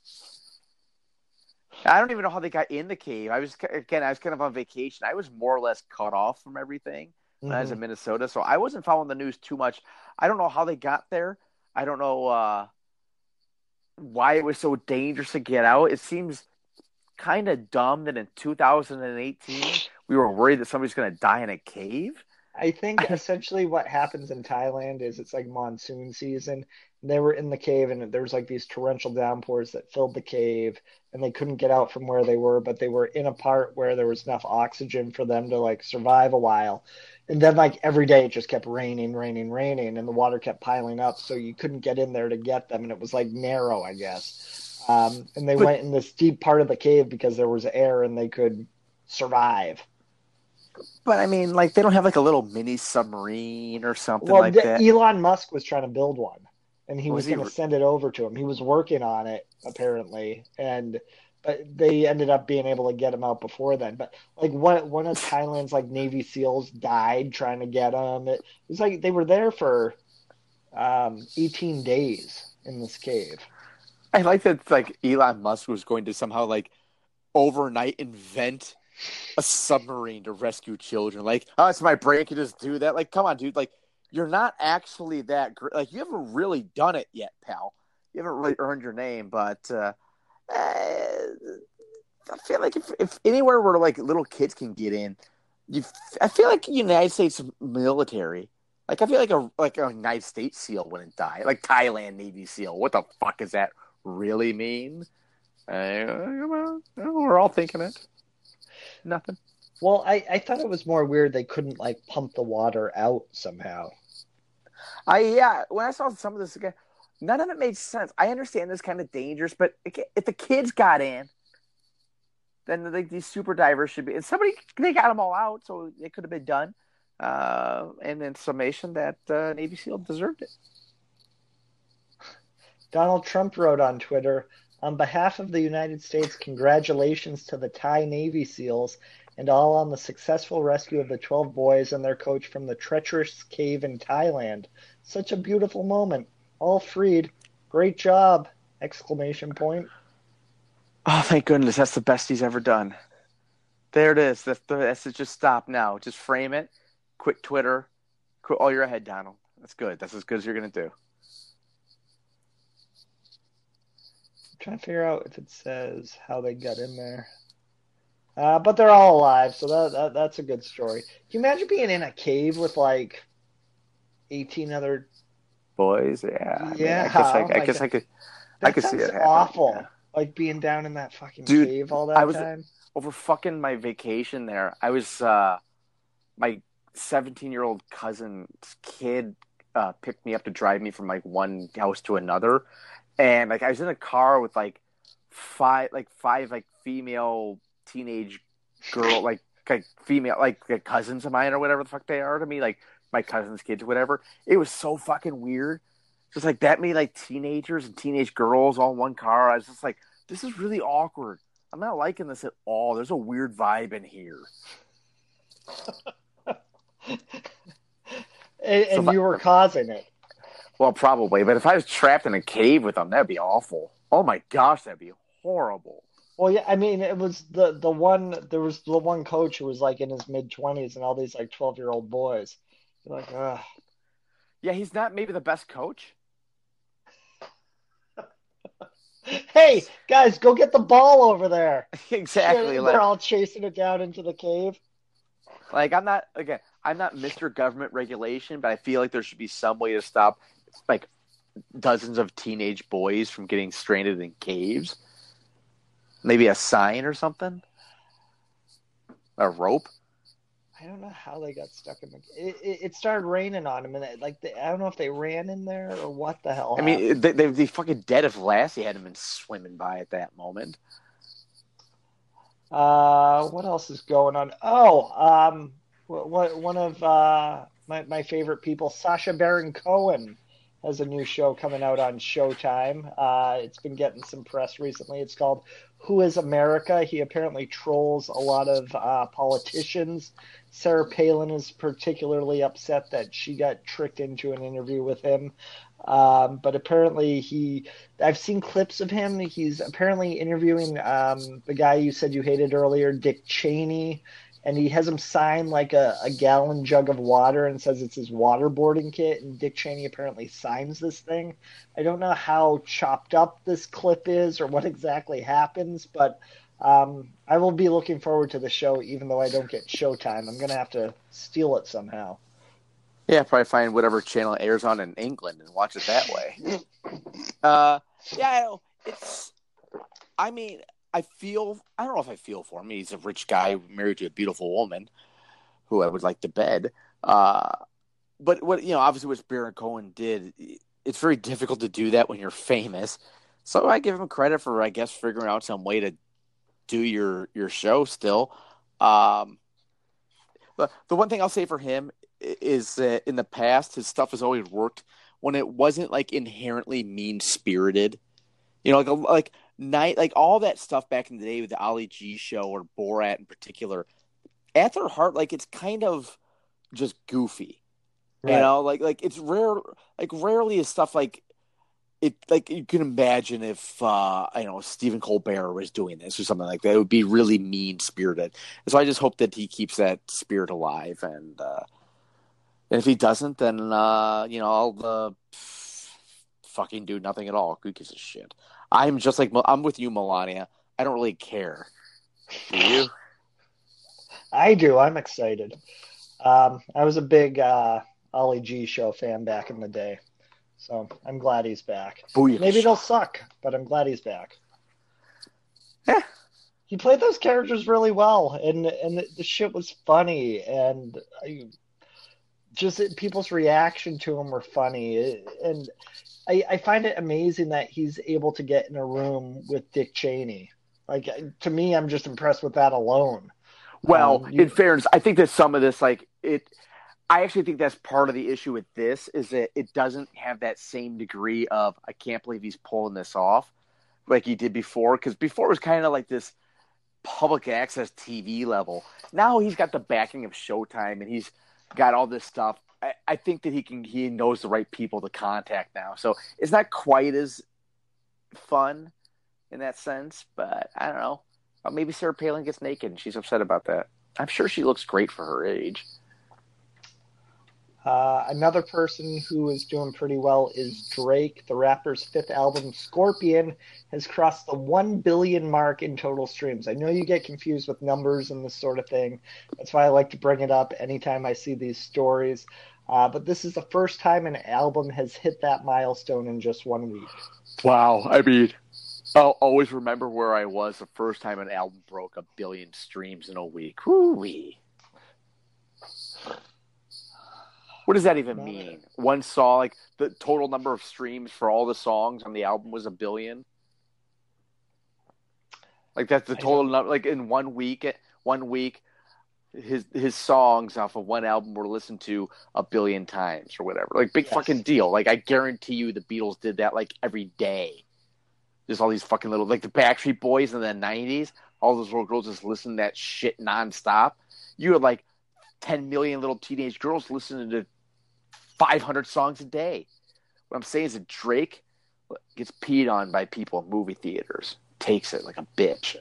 I don't even know how they got in the cave. I was again, I was kind of on vacation. I was more or less cut off from everything when mm-hmm. I was in Minnesota, so I wasn't following the news too much. I don't know how they got there. I don't know uh, why it was so dangerous to get out. It seems kind of dumb that in two thousand eighteen we were worried that somebody's going to die in a cave. I think essentially what happens in Thailand is it's like monsoon season. They were in the cave and there was like these torrential downpours that filled the cave and they couldn't get out from where they were, but they were in a part where there was enough oxygen for them to like survive a while. And then like every day it just kept raining, raining, raining, and the water kept piling up. So you couldn't get in there to get them. And it was like narrow, I guess. Um, and they but, went in this deep part of the cave because there was air and they could survive. But I mean, like, they don't have like a little mini submarine or something well, like the, that. Elon Musk was trying to build one, and he was, was going to re- send it over to him. He was working on it apparently, and but they ended up being able to get him out before then. But like one one of Thailand's like Navy SEALs died trying to get him. It was like they were there for um, eighteen days in this cave. I like that. Like Elon Musk was going to somehow like overnight invent a submarine to rescue children. Like, oh, it's my brain can just do that. Like, come on, dude. Like, you're not actually that great. Like, you haven't really done it yet, pal. You haven't really earned your name, but uh, uh, I feel like if, if anywhere where like little kids can get in, you. I feel like United States military. Like I feel like a like a United States SEAL wouldn't die. Like Thailand Navy SEAL. What the fuck does that really mean? Uh, well, we're all thinking it. Nothing. Well, I, I thought it was more weird they couldn't like pump the water out somehow. I yeah. When I saw some of this again, none of it made sense. I understand this kind of dangerous, but if the kids got in, then like these super divers should be. And somebody they got them all out, so it could have been done. Uh, and in summation, that uh, Navy SEAL deserved it. Donald Trump wrote on Twitter, on behalf of the United States, congratulations to the Thai Navy SEALs and all on the successful rescue of the twelve boys and their coach from the treacherous cave in Thailand. Such a beautiful moment. All freed. Great job! Exclamation point. Oh, thank goodness. That's the best he's ever done. There it is. That's, the, that's it. Just stop now. Just frame it. Quit Twitter. Quit all your ahead, Donald. That's good. That's as good as you're going to do. I'm trying to figure out if it says how they got in there. Uh, but they're all alive, so that, that that's a good story. Can you imagine being in a cave with like eighteen other boys? Yeah. Yeah. I, mean, I guess, I, oh I, guess I could. That I could see it happening. Awful. Yeah. Like being down in that fucking Dude, cave all that I was, time. Over fucking my vacation there, I was uh, my seventeen-year-old cousin's kid uh, picked me up to drive me from like one house to another, and like I was in a car with like five, like five like female teenage girl, like like female like, like cousins of mine or whatever the fuck they are to me, like my cousin's kids or whatever. It was so fucking weird. Just like that many like teenagers and teenage girls all in one car. I was just like, this is really awkward. I'm not liking this at all. There's a weird vibe in here. and and so you were causing it. Well, probably. But if I was trapped in a cave with them, that'd be awful. Oh my gosh, that'd be horrible. Well, yeah, I mean, it was the, the one, there was the one coach who was like in his mid twenties and all these like twelve year old boys. You're like, ugh. Yeah, he's not maybe the best coach. Hey, guys, go get the ball over there. Exactly. They're like, all chasing it down into the cave. Like, I'm not, again, I'm not Mister Government Regulation, but I feel like there should be some way to stop, like, dozens of teenage boys from getting stranded in caves. Maybe a sign or something? A rope? I don't know how they got stuck in the. It, it, it started raining on them, and it, like they, I don't know if they ran in there or what the hell. I happened. mean, they, they'd be fucking dead if Lassie hadn't been swimming by at that moment. Uh, what else is going on? Oh, um, what one of uh my my favorite people, Sacha Baron Cohen, has a new show coming out on Showtime. Uh, it's been getting some press recently. It's called Who is America? He apparently trolls a lot of uh, politicians. Sarah Palin is particularly upset that she got tricked into an interview with him. Um, but apparently he, I've seen clips of him. He's apparently interviewing um, the guy you said you hated earlier, Dick Cheney. And he has him sign like a, a gallon jug of water and says it's his waterboarding kit. And Dick Cheney apparently signs this thing. I don't know how chopped up this clip is or what exactly happens, but um, I will be looking forward to the show, even though I don't get Showtime. I'm going to have to steal it somehow. Yeah, probably find whatever channel it airs on in England and watch it that way. uh, yeah, I know. It's, I mean, I feel, I don't know if I feel for him. He's a rich guy married to a beautiful woman who I would like to bed. Uh, but what, you know, obviously what Baron Cohen did, it's very difficult to do that when you're famous. So I give him credit for, I guess, figuring out some way to do your, your show still. Um, but the one thing I'll say for him is that in the past, his stuff has always worked when it wasn't like inherently mean spirited. You know, like, like, Night, like all that stuff back in the day with the Ali G show or Borat in particular, at their heart, like it's kind of just goofy, right. You know, like like it's rare, like rarely is stuff like it. Like you can imagine if uh, I know Stephen Colbert was doing this or something like that, it would be really mean spirited. So I just hope that he keeps that spirit alive, and, uh, and if he doesn't, then uh, you know I'll uh, fucking do nothing at all. Who gives a shit? I'm just like, I'm with you, Melania. I don't really care. Do you? I do. I'm excited. Um, I was a big uh, Ollie G show fan back in the day, so I'm glad he's back. Maybe it'll Booyakasha. suck, but I'm glad he's back. Yeah. He played those characters really well, and and the, the shit was funny, and I, just people's reaction to him were funny, and I, I find it amazing that he's able to get in a room with Dick Cheney. Like, to me, I'm just impressed with that alone. Well, Um, in you, fairness, I think that some of this, like it, I actually think that's part of the issue with this is that it doesn't have that same degree of I can't believe he's pulling this off like he did before. Because before it was kind of like this public access T V level. Now he's got the backing of Showtime and he's got all this stuff. I, I think that he can he knows the right people to contact now. So it's not quite as fun in that sense, but I don't know. Uh, maybe Sarah Palin gets naked and she's upset about that. I'm sure she looks great for her age. uh, another person who is doing pretty well is Drake. The rapper's fifth album, Scorpion, has crossed the one billion mark in total streams. I know you get confused with numbers and this sort of thing. That's why I like to bring it up anytime I see these stories. Uh, but this is the first time an album has hit that milestone in just one week. Wow. I mean, I'll always remember where I was the first time an album broke a billion streams in a week. Woo-wee. What does that even mean? One song, like the total number of streams for all the songs on the album was a billion? Like that's the total number. Like in one week, one week, his his songs off of one album were listened to a billion times or whatever. Like big yes. fucking deal. Like I guarantee you, the Beatles did that like every day. There's all these fucking little like the Backstreet Boys in the nineties. All those little girls just listen to that shit nonstop. You had like ten million little teenage girls listening to five hundred songs a day. What I'm saying is that Drake gets peed on by people in movie theaters. Takes it like a bitch.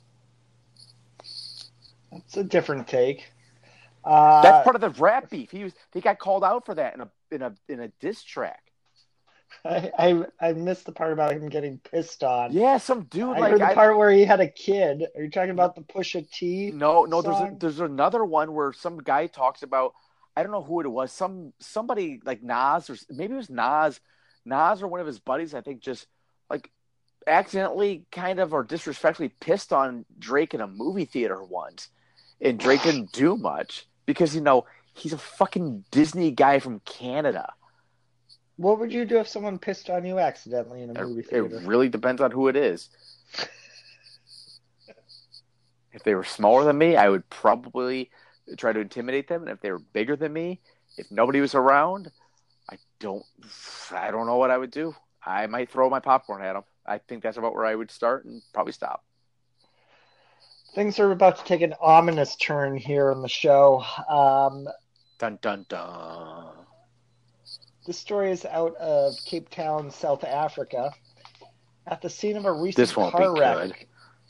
It's a different take. Uh, That's part of the rap beef. He was he got called out for that in a in a in a diss track. I, I I missed the part about him getting pissed on. Yeah, some dude. I like heard the I, part where he had a kid. Are you talking about the Pusha T? No, no. song? There's a, there's another one where some guy talks about. I don't know who it was. Some somebody like Nas or maybe it was Nas, Nas or one of his buddies. I think just like accidentally kind of or disrespectfully pissed on Drake in a movie theater once, and Drake didn't do much because you know he's a fucking Disney guy from Canada. What would you do if someone pissed on you accidentally in a movie it, theater? It really depends on who it is. If they were smaller than me, I would probably try to intimidate them. And if they were bigger than me, if nobody was around, I don't, I don't know what I would do. I might throw my popcorn at them. I think that's about where I would start and probably stop. Things are about to take an ominous turn here in the show. Um, dun dun dun. This story is out of Cape Town, South Africa. At the scene of a recent this won't car be wreck.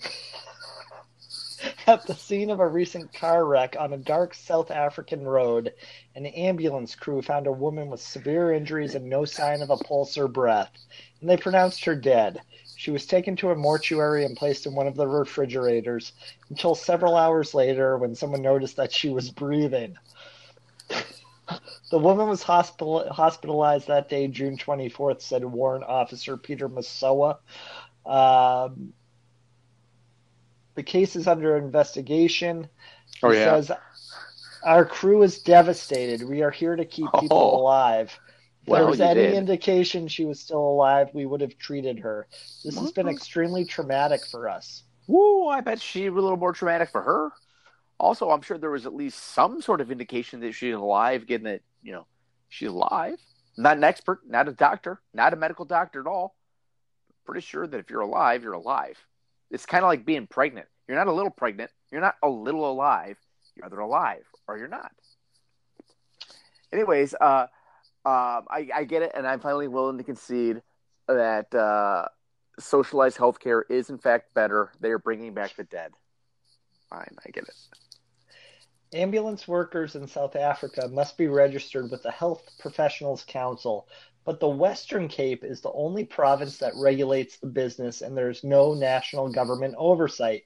At the scene of a recent car wreck on a dark South African road, an ambulance crew found a woman with severe injuries and no sign of a pulse or breath, and they pronounced her dead. She was taken to a mortuary and placed in one of the refrigerators until several hours later when someone noticed that she was breathing. The woman was hospital- hospitalized that day, June twenty-fourth, said Warrant Officer Peter Masoa. Um, the case is under investigation. He oh, yeah. says, our crew is devastated. We are here to keep people oh. alive. If well, there was any did. indication she was still alive, we would have treated her. This mm-hmm. has been extremely traumatic for us. Woo, I bet she was a little more traumatic for her. Also, I'm sure there was at least some sort of indication that she's alive, given that, you know, she's alive. Not an expert, not a doctor, not a medical doctor at all. Pretty sure that if you're alive, you're alive. It's kind of like being pregnant. You're not a little pregnant. You're not a little alive. You're either alive or you're not. Anyways, uh, uh, I, I get it, and I'm finally willing to concede that uh, socialized healthcare is, in fact, better. They are bringing back the dead. Fine, I get it. Ambulance workers in South Africa must be registered with the Health Professionals Council, but the Western Cape is the only province that regulates the business, and there's no national government oversight.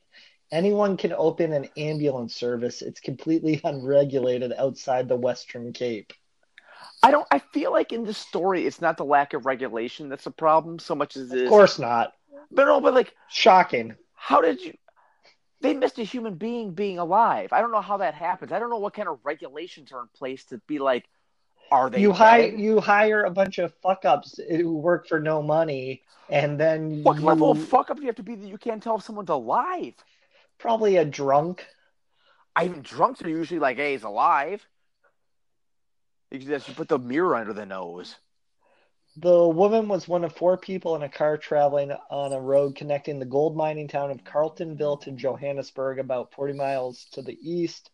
Anyone can open an ambulance service. It's completely unregulated outside the Western Cape. I don't. I feel like in this story, it's not the lack of regulation that's a problem so much as it Of is. course not. But no, but like, Shocking. how did you? They missed a human being being alive. I don't know how that happens. I don't know what kind of regulations are in place to be like, are they You hire dead? you hire a bunch of fuck ups who work for no money, and then What level of you fuck up do you have to be that you can't tell if someone's alive? probably a drunk. I even drunks are usually like, hey, he's alive. You just put the mirror under the nose. The woman was one of four people in a car traveling on a road connecting the gold mining town of Carltonville to Johannesburg, about forty miles to the east.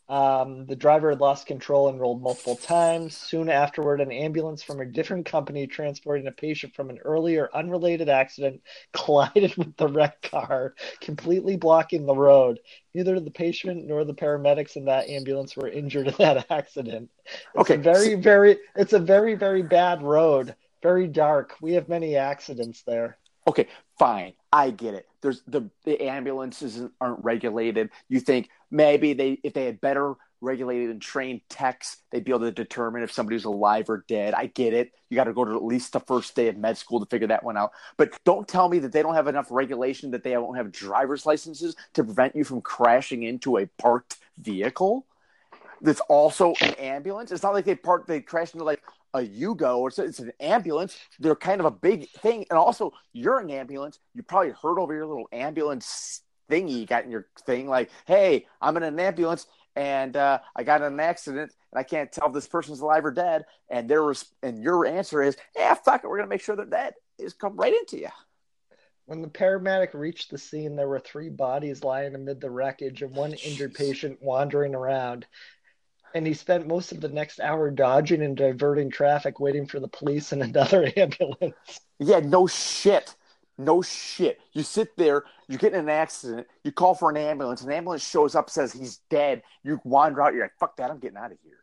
Um, the driver had lost control and rolled multiple times. Soon afterward, an ambulance from a different company transporting a patient from an earlier unrelated accident collided with the wrecked car, completely blocking the road. Neither the patient nor the paramedics in that ambulance were injured in that accident. It's Okay, a very, so, very, it's a very, very bad road. Very dark. We have many accidents there. okay, fine. I get it. There's the the ambulances aren't regulated. You think maybe they if they had better regulated and trained techs, they'd be able to determine if somebody's alive or dead. I get it. You got to go to at least the first day of med school to figure that one out. But don't tell me that they don't have enough regulation that they don't have driver's licenses to prevent you from crashing into a parked vehicle that's also an ambulance. It's not like they parked, they crashed into like a Yugo or so. It's an ambulance. They're kind of a big thing. And also, you're an ambulance. You probably heard over your little ambulance thingy you got in your thing, like, hey, I'm in an ambulance and uh, I got in an accident and I can't tell if this person's alive or dead. And there was, and your answer is, yeah, fuck it, we're gonna make sure that that is come right into you. When the paramedic reached the scene, there were three bodies lying amid the wreckage and one injured Jeez. patient wandering around. And he spent most of the next hour dodging and diverting traffic, waiting for the police and another ambulance. Yeah, no shit. No shit. You sit there, you get in an accident, you call for an ambulance, an ambulance shows up, says he's dead. You wander out, you're like, fuck that, I'm getting out of here.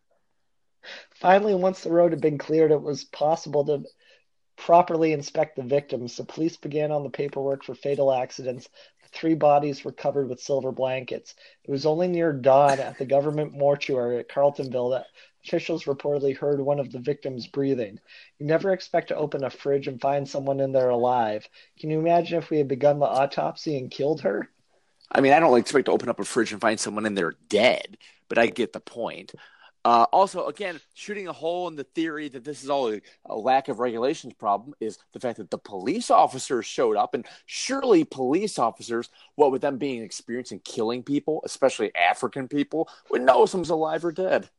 Finally, once the road had been cleared, it was possible to properly inspect the victims. The police began on the paperwork for fatal accidents. The three bodies were covered with silver blankets. It was only near dawn at the government mortuary at Carltonville that officials reportedly heard one of the victims breathing. You never expect to open a fridge and find someone in there alive. Can you imagine if we had begun the autopsy and killed her? I mean, I don't expect to open up a fridge and find someone in there dead, but I get the point. Uh, also, again, shooting a hole in the theory that this is all a, a lack of regulations problem is the fact that the police officers showed up, and surely police officers, what with them being experienced in killing people, especially African people, would know if someone's alive or dead.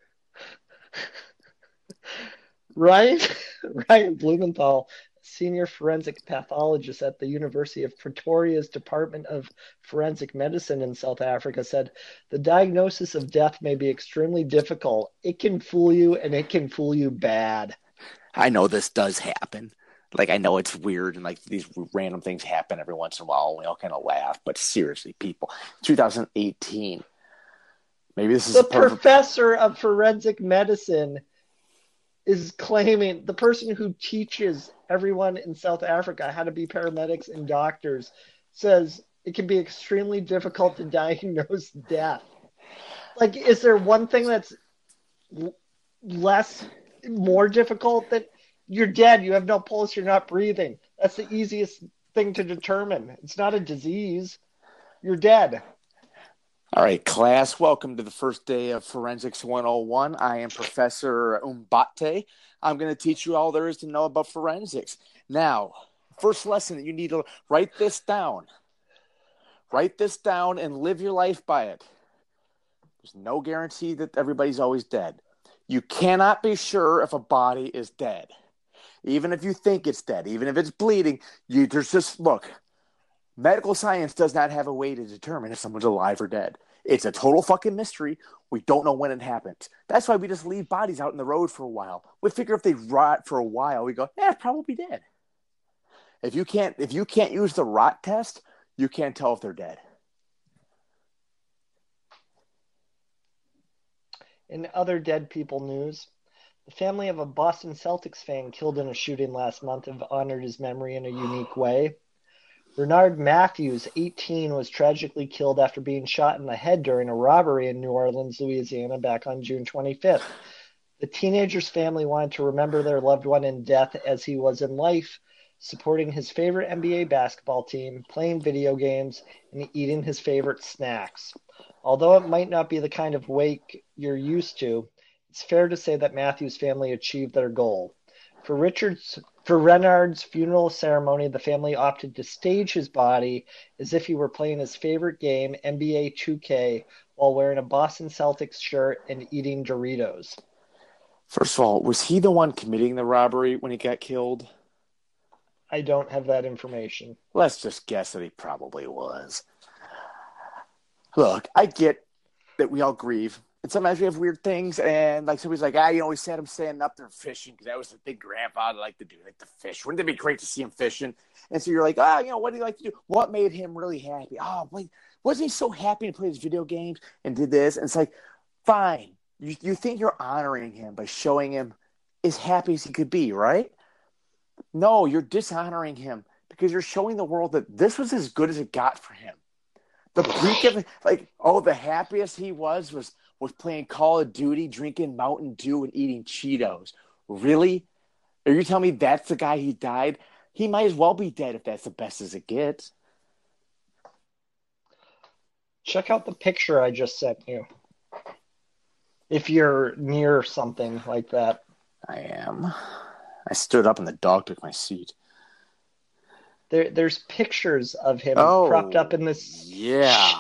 Ryan, Ryan Blumenthal, senior forensic pathologist at the University of Pretoria's Department of Forensic Medicine in South Africa, said the diagnosis of death may be extremely difficult. It can fool you, and it can fool you bad. I know this does happen. Like, I know it's weird, and like these random things happen every once in a while, and we all kind of laugh. But seriously, people, twenty eighteen. Maybe this is The part of professor of forensic medicine is claiming, the person who teaches everyone in South Africa how to be paramedics and doctors says it can be extremely difficult to diagnose death. Like, is there one thing that's less, more difficult? That you're dead, you have no pulse, you're not breathing. That's the easiest thing to determine. It's not a disease. You're dead. All right, class, welcome to the first day of Forensics one oh one. I am Professor Umbate. I'm going to teach you all there is to know about forensics. Now, first lesson that you need to write this down. Write this down and live your life by it. There's no guarantee that everybody's always dead. You cannot be sure if a body is dead. Even if you think it's dead, even if it's bleeding, you there's just, look, medical science does not have a way to determine if someone's alive or dead. It's a total fucking mystery. We don't know when it happens. That's why we just leave bodies out in the road for a while. We figure if they rot for a while, we go, yeah, it's probably dead. If you can't, if you can't use the rot test, you can't tell if they're dead. In other dead people news, the family of a Boston Celtics fan killed in a shooting last month have honored his memory in a unique way. Bernard Matthews, eighteen, was tragically killed after being shot in the head during a robbery in New Orleans, Louisiana, back on June twenty-fifth. The teenager's family wanted to remember their loved one in death as he was in life, supporting his favorite N B A basketball team, playing video games, and eating his favorite snacks. Although it might not be the kind of wake you're used to, it's fair to say that Matthews' family achieved their goal. For Richard's For Renard's funeral ceremony, the family opted to stage his body as if he were playing his favorite game, N B A two K, while wearing a Boston Celtics shirt and eating Doritos. First of all, was he the one committing the robbery when he got killed? I don't have that information. Let's just guess that he probably was. Look, I get that we all grieve. And sometimes we have weird things, and like somebody's like, ah, you know, we said him standing up there fishing because that was the thing Grandpa liked to do, like to fish. Wouldn't it be great to see him fishing? And so you're like, ah, oh, you know, what do you like to do? What made him really happy? Oh, wait, wasn't he so happy to play his video games and did this? And it's like, fine. You you think you're honoring him by showing him as happy as he could be, right? No, you're dishonoring him because you're showing the world that this was as good as it got for him. The peak of like, oh, the happiest he was was was playing Call of Duty, drinking Mountain Dew, and eating Cheetos. Really? Are you telling me that's the guy he died? He might as well be dead if that's the best as it gets. Check out the picture I just sent you. If you're near something like that. I am. I stood up and the dog took my seat. There, there's pictures of him oh, propped up in this. Yeah.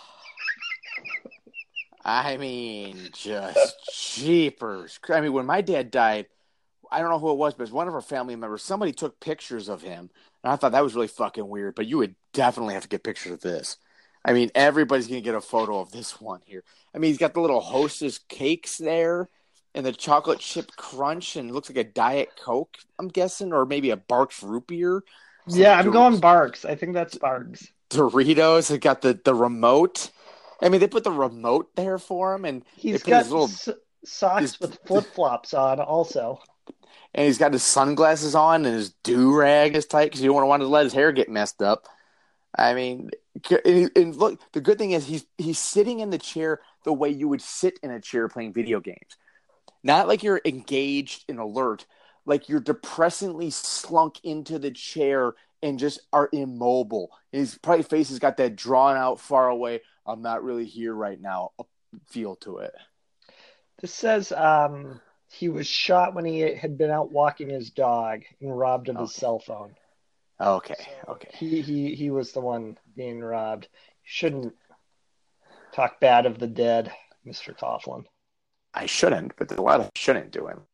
I mean, just jeepers. I mean, when my dad died, I don't know who it was, but it was one of our family members. Somebody took pictures of him, and I thought that was really fucking weird, but you would definitely have to get pictures of this. I mean, everybody's going to get a photo of this one here. I mean, he's got the little Hostess cakes there and the chocolate chip crunch, and it looks like a Diet Coke, I'm guessing, or maybe a Barks root beer. Yeah, I'm going Barks. I think that's Barks. Doritos. It got the, the remote. I mean, they put the remote there for him, and he's they put got his little s- socks his, with flip flops on, also. And he's got his sunglasses on, and his do rag is tight because you don't want to want to let his hair get messed up. I mean, and look, the good thing is he's he's sitting in the chair the way you would sit in a chair playing video games, not like you're engaged and alert, like you're depressingly slunk into the chair and just are immobile. And his probably face has got that drawn out, far away, I'm not really here right now feel to it. This says um, he was shot when he had been out walking his dog and robbed of okay. his cell phone. Okay, so okay. He, he he was the one being robbed. You shouldn't talk bad of the dead, Mister Coughlin. I shouldn't, but there's a lot of shouldn't do him.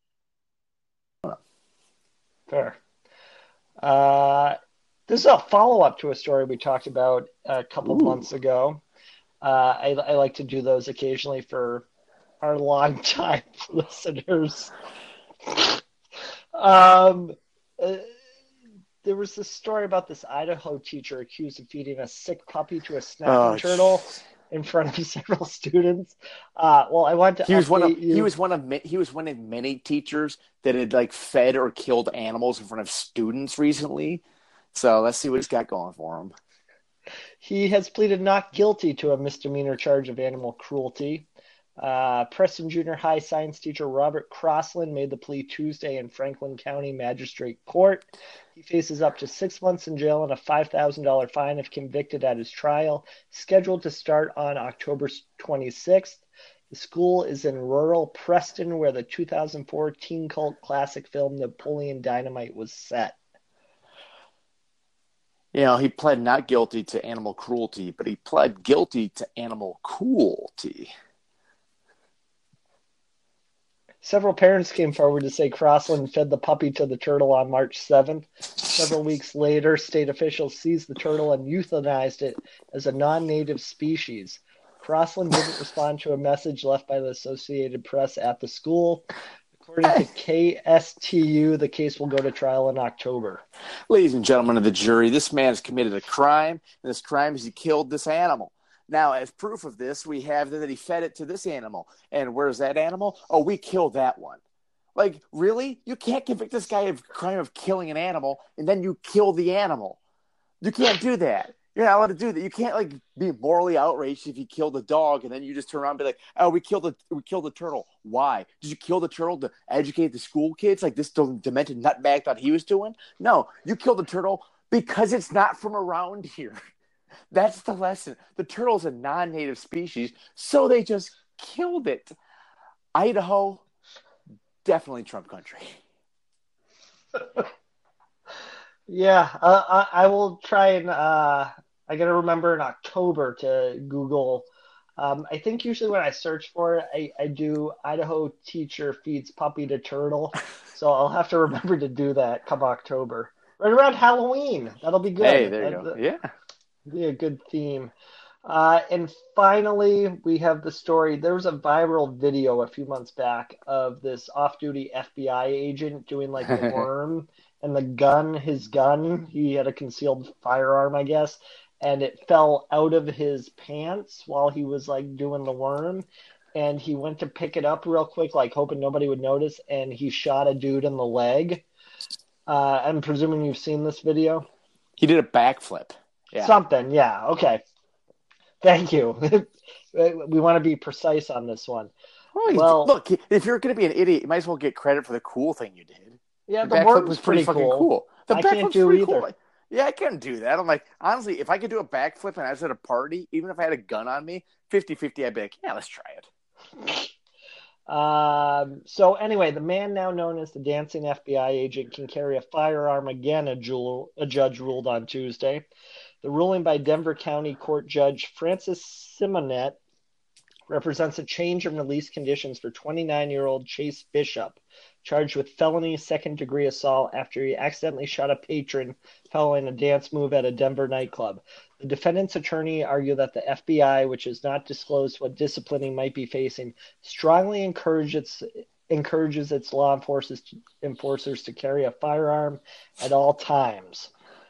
Fair. Uh, this is a follow-up to a story we talked about a couple Ooh. months ago. Uh, I, I like to do those occasionally for our long-time listeners. um, uh, there was this story about this Idaho teacher accused of feeding a sick puppy to a snapping oh, turtle in front of several students. Uh, well, I want to. He was one of you. he was one of he was one of many teachers that had like fed or killed animals in front of students recently. So let's see what he's got going for him. He has pleaded not guilty to a misdemeanor charge of animal cruelty. Uh, Preston Junior High science teacher Robert Crossland made the plea Tuesday in Franklin County Magistrate Court. He faces up to six months in jail and a five thousand dollars fine if convicted at his trial, scheduled to start on October twenty-sixth. The school is in rural Preston, where the two thousand four teen cult classic film Napoleon Dynamite was set. You know, he pled not guilty to animal cruelty, but he pled guilty to animal cruelty. Several parents came forward to say Crossland fed the puppy to the turtle on March seventh. Several weeks later, state officials seized the turtle and euthanized it as a non-native species. Crossland didn't respond to a message left by the Associated Press at the school. According to K S T U, the case will go to trial in October. Ladies and gentlemen of the jury, this man has committed a crime, and this crime is he killed this animal. Now, as proof of this, we have that he fed it to this animal. And where's that animal? Oh, we killed that one. Like, really? You can't convict this guy of crime of killing an animal, and then you kill the animal. You can't do that. You're not allowed to do that. You can't like be morally outraged if you killed a dog and then you just turn around and be like, "Oh, we killed a we killed a turtle. Why? Did you kill the turtle to educate the school kids like this demented nutbag thought he was doing? No, you killed the turtle because it's not from around here. That's the lesson. The turtle is a non-native species, so they just killed it. Idaho, definitely Trump country." Yeah, uh, I, I will try and uh, I gotta remember in October to Google. Um, I think usually when I search for it, I, I do Idaho teacher feeds puppy to turtle. So I'll have to remember to do that come October. Right around Halloween. That'll be good. Hey, there you That, go. Yeah. be a good theme. Uh, and finally, we have the story. There was a viral video a few months back of this off-duty F B I agent doing like the worm and the gun, his gun, he had a concealed firearm, I guess, and it fell out of his pants while he was like doing the worm. And he went to pick it up real quick, like hoping nobody would notice, and he shot a dude in the leg. Uh, I'm presuming you've seen this video. He did a backflip. Yeah. Something, yeah. Okay. Thank you. We want to be precise on this one. Well, Well, look, if you're going to be an idiot, you might as well get credit for the cool thing you did. yeah, The the backflip worm's was pretty, pretty fucking cool. cool. The I can't backflip's do pretty either. cool. Like, yeah, I can't do that. I'm like, honestly, if I could do a backflip and I was at a party, even if I had a gun on me, fifty-fifty, I'd be like, yeah, let's try it. Um, so anyway, the man now known as the dancing F B I agent can carry a firearm again, a, jewel, a judge ruled on Tuesday. The ruling by Denver County Court Judge Francis Simonet represents a change in release conditions for twenty-nine-year-old Chase Bishop, charged with felony second-degree assault after he accidentally shot a patron following a dance move at a Denver nightclub. The defendant's attorney argued that the F B I, which has not disclosed what discipline he might be facing, strongly encourage its, encourages its law enforcers to, enforcers to carry a firearm at all times.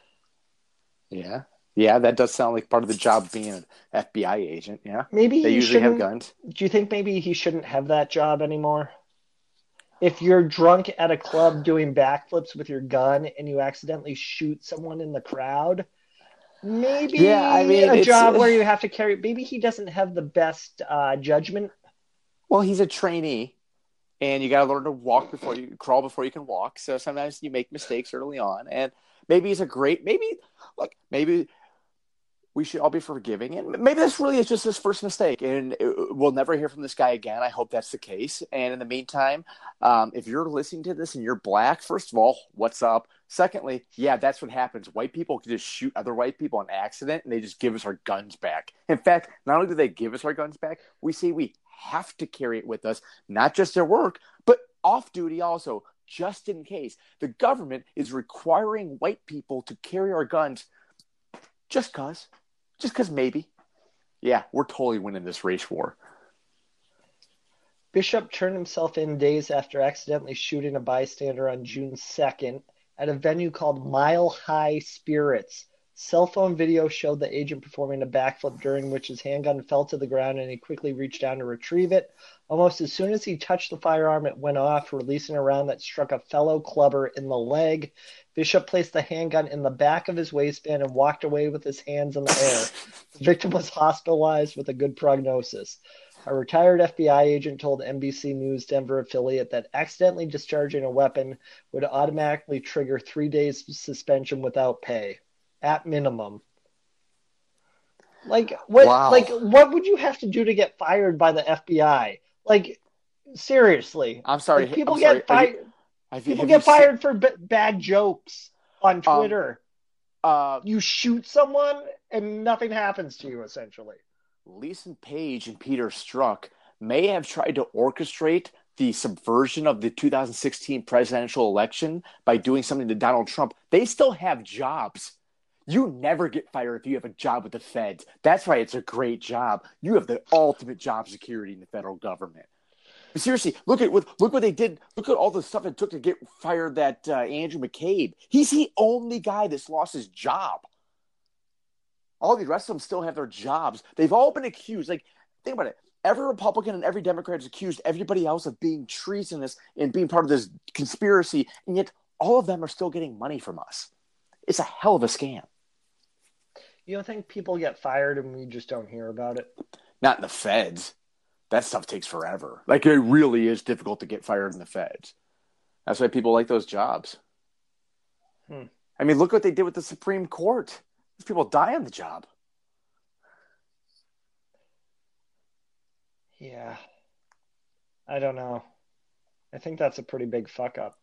Yeah. Yeah, that does sound like part of the job of being an F B I agent, yeah. Maybe they he usually have shouldn't- guns. Do you think maybe he shouldn't have that job anymore? If you're drunk at a club doing backflips with your gun and you accidentally shoot someone in the crowd, maybe Yeah, I mean, a it's- job where you have to carry. Maybe he doesn't have the best uh, judgment. Well, he's a trainee, and you got to learn to walk before you crawl before you can walk. So sometimes you make mistakes early on, and maybe he's a great. Maybe look, maybe we should all be forgiving, and maybe this really is just his first mistake, and we'll never hear from this guy again. I hope that's the case. And in the meantime, um, if you're listening to this and you're black, first of all, what's up? Secondly, yeah, that's what happens. White people can just shoot other white people on accident, and they just give us our guns back. In fact, not only do they give us our guns back, we say we have to carry it with us, not just at work, but off duty also, just in case. The government is requiring white people to carry our guns just because. Just because maybe. Yeah, we're totally winning this race war. Bishop turned himself in days after accidentally shooting a bystander on June second at a venue called Mile High Spirits. Cell phone video showed the agent performing a backflip during which his handgun fell to the ground and he quickly reached down to retrieve it. Almost as soon as he touched the firearm, it went off, releasing a round that struck a fellow clubber in the leg. Bishop placed the handgun in the back of his waistband and walked away with his hands in the air. The victim was hospitalized with a good prognosis. A retired F B I agent told N B C News Denver affiliate that accidentally discharging a weapon would automatically trigger three days suspension without pay, at minimum. Like what? Wow. Like what would you have to do to get fired by the F B I? Like seriously, I'm sorry. like, people I'm get sorry. fired. Have People have get seen- fired for b- bad jokes on Twitter. Um, uh, you shoot someone and nothing happens to you, essentially. Leeson Page and Peter Strzok may have tried to orchestrate the subversion of the two thousand sixteen presidential election by doing something to Donald Trump. They still have jobs. You never get fired if you have a job with the feds. That's why it's a great job. You have the ultimate job security in the federal government. But seriously, look at what look what they did. Look at all the stuff it took to get fired that uh, Andrew McCabe. He's the only guy that's lost his job. All the rest of them still have their jobs. They've all been accused. Like, think about it. Every Republican and every Democrat has accused everybody else of being treasonous and being part of this conspiracy, and yet all of them are still getting money from us. It's a hell of a scam. You don't think people get fired and we just don't hear about it? Not in the feds. That stuff takes forever. Like, it really is difficult to get fired in the feds. That's why people like those jobs. Hmm. I mean, look what they did with the Supreme Court. These people die on the job. Yeah. I don't know. I think that's a pretty big fuck up.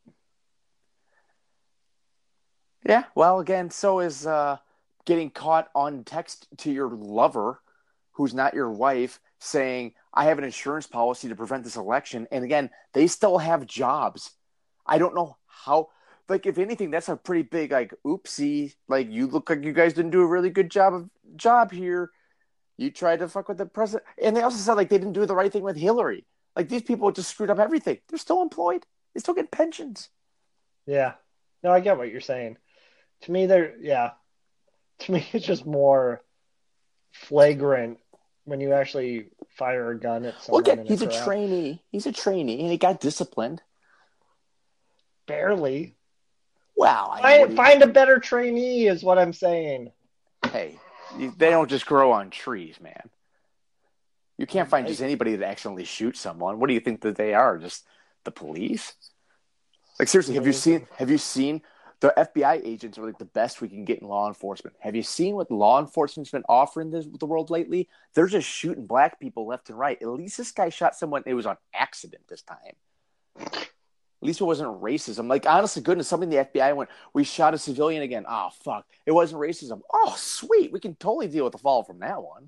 Yeah, well, again, so is uh, getting caught on text to your lover, who's not your wife, saying, I have an insurance policy to prevent this election. And again, they still have jobs. I don't know how, like, if anything, that's a pretty big, like, oopsie. Like, you look like you guys didn't do a really good job of job here. You tried to fuck with the president. And they also said, like, they didn't do the right thing with Hillary. Like, these people just screwed up everything. They're still employed. They still get pensions. Yeah. No, I get what you're saying. To me, they're, yeah. To me, it's just more flagrant when you actually fire a gun at someone. Look at, he's a crowd. trainee. He's a trainee, and he got disciplined. Barely. Wow. Find, find a better trainee is what I'm saying. Hey, they don't just grow on trees, man. You can't find just anybody that accidentally shoots someone. What do you think that they are? Just the police? Like, seriously, have you seen, have you seen the F B I agents are like the best we can get in law enforcement. Have you seen what law enforcement's been offering this, the world lately? They're just shooting black people left and right. At least this guy shot someone. It was on accident this time. At least it wasn't racism. Like, honest to goodness, something the F B I went, we shot a civilian again. Oh, fuck. It wasn't racism. Oh, sweet. We can totally deal with the fall from that one.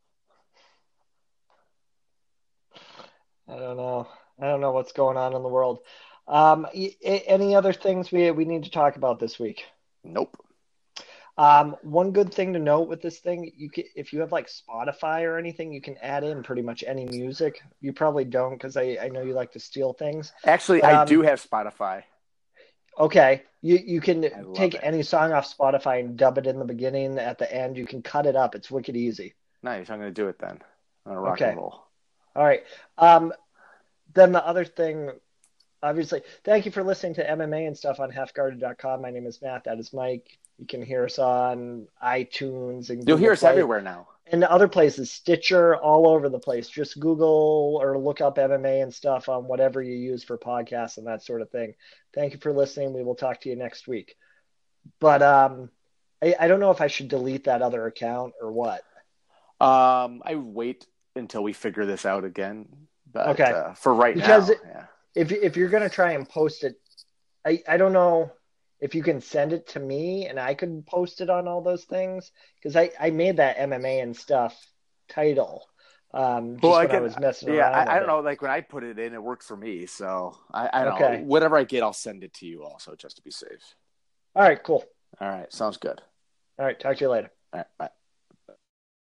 I don't know. I don't know what's going on in the world. Um, any other things we we need to talk about this week? Nope. Um, one good thing to note with this thing, you can, if you have like Spotify or anything, you can add in pretty much any music. You probably don't because I, I know you like to steal things. Actually, but, I um, do have Spotify. Okay, you you can take it. any song off Spotify and dub it in the beginning, at the end. You can cut it up. It's wicked easy. Nice. I'm going to do it then. I'm going to rock okay. and roll. All right. Um, then the other thing. Obviously, thank you for listening to M M A and stuff on half guarded dot com. My name is Matt. That is Mike. You can hear us on iTunes. And You'll Google hear us Play. everywhere now. And other places, Stitcher, all over the place. Just Google or look up M M A and stuff on whatever you use for podcasts and that sort of thing. Thank you for listening. We will talk to you next week. But um, I, I don't know if I should delete that other account or what. Um, I wait until we figure this out again. But okay. uh, for right because now, it, yeah. If if you're gonna try and post it, I, I don't know if you can send it to me and I could post it on all those things because I, I made that M M A and stuff title. Um, just well, I, when can, I was messing yeah, around. I, I don't it. know. Like when I put it in, it worked for me. So I, I don't okay. know. Whatever I get, I'll send it to you also, just to be safe. All right, cool. All right, sounds good. All right, talk to you later. All right, bye.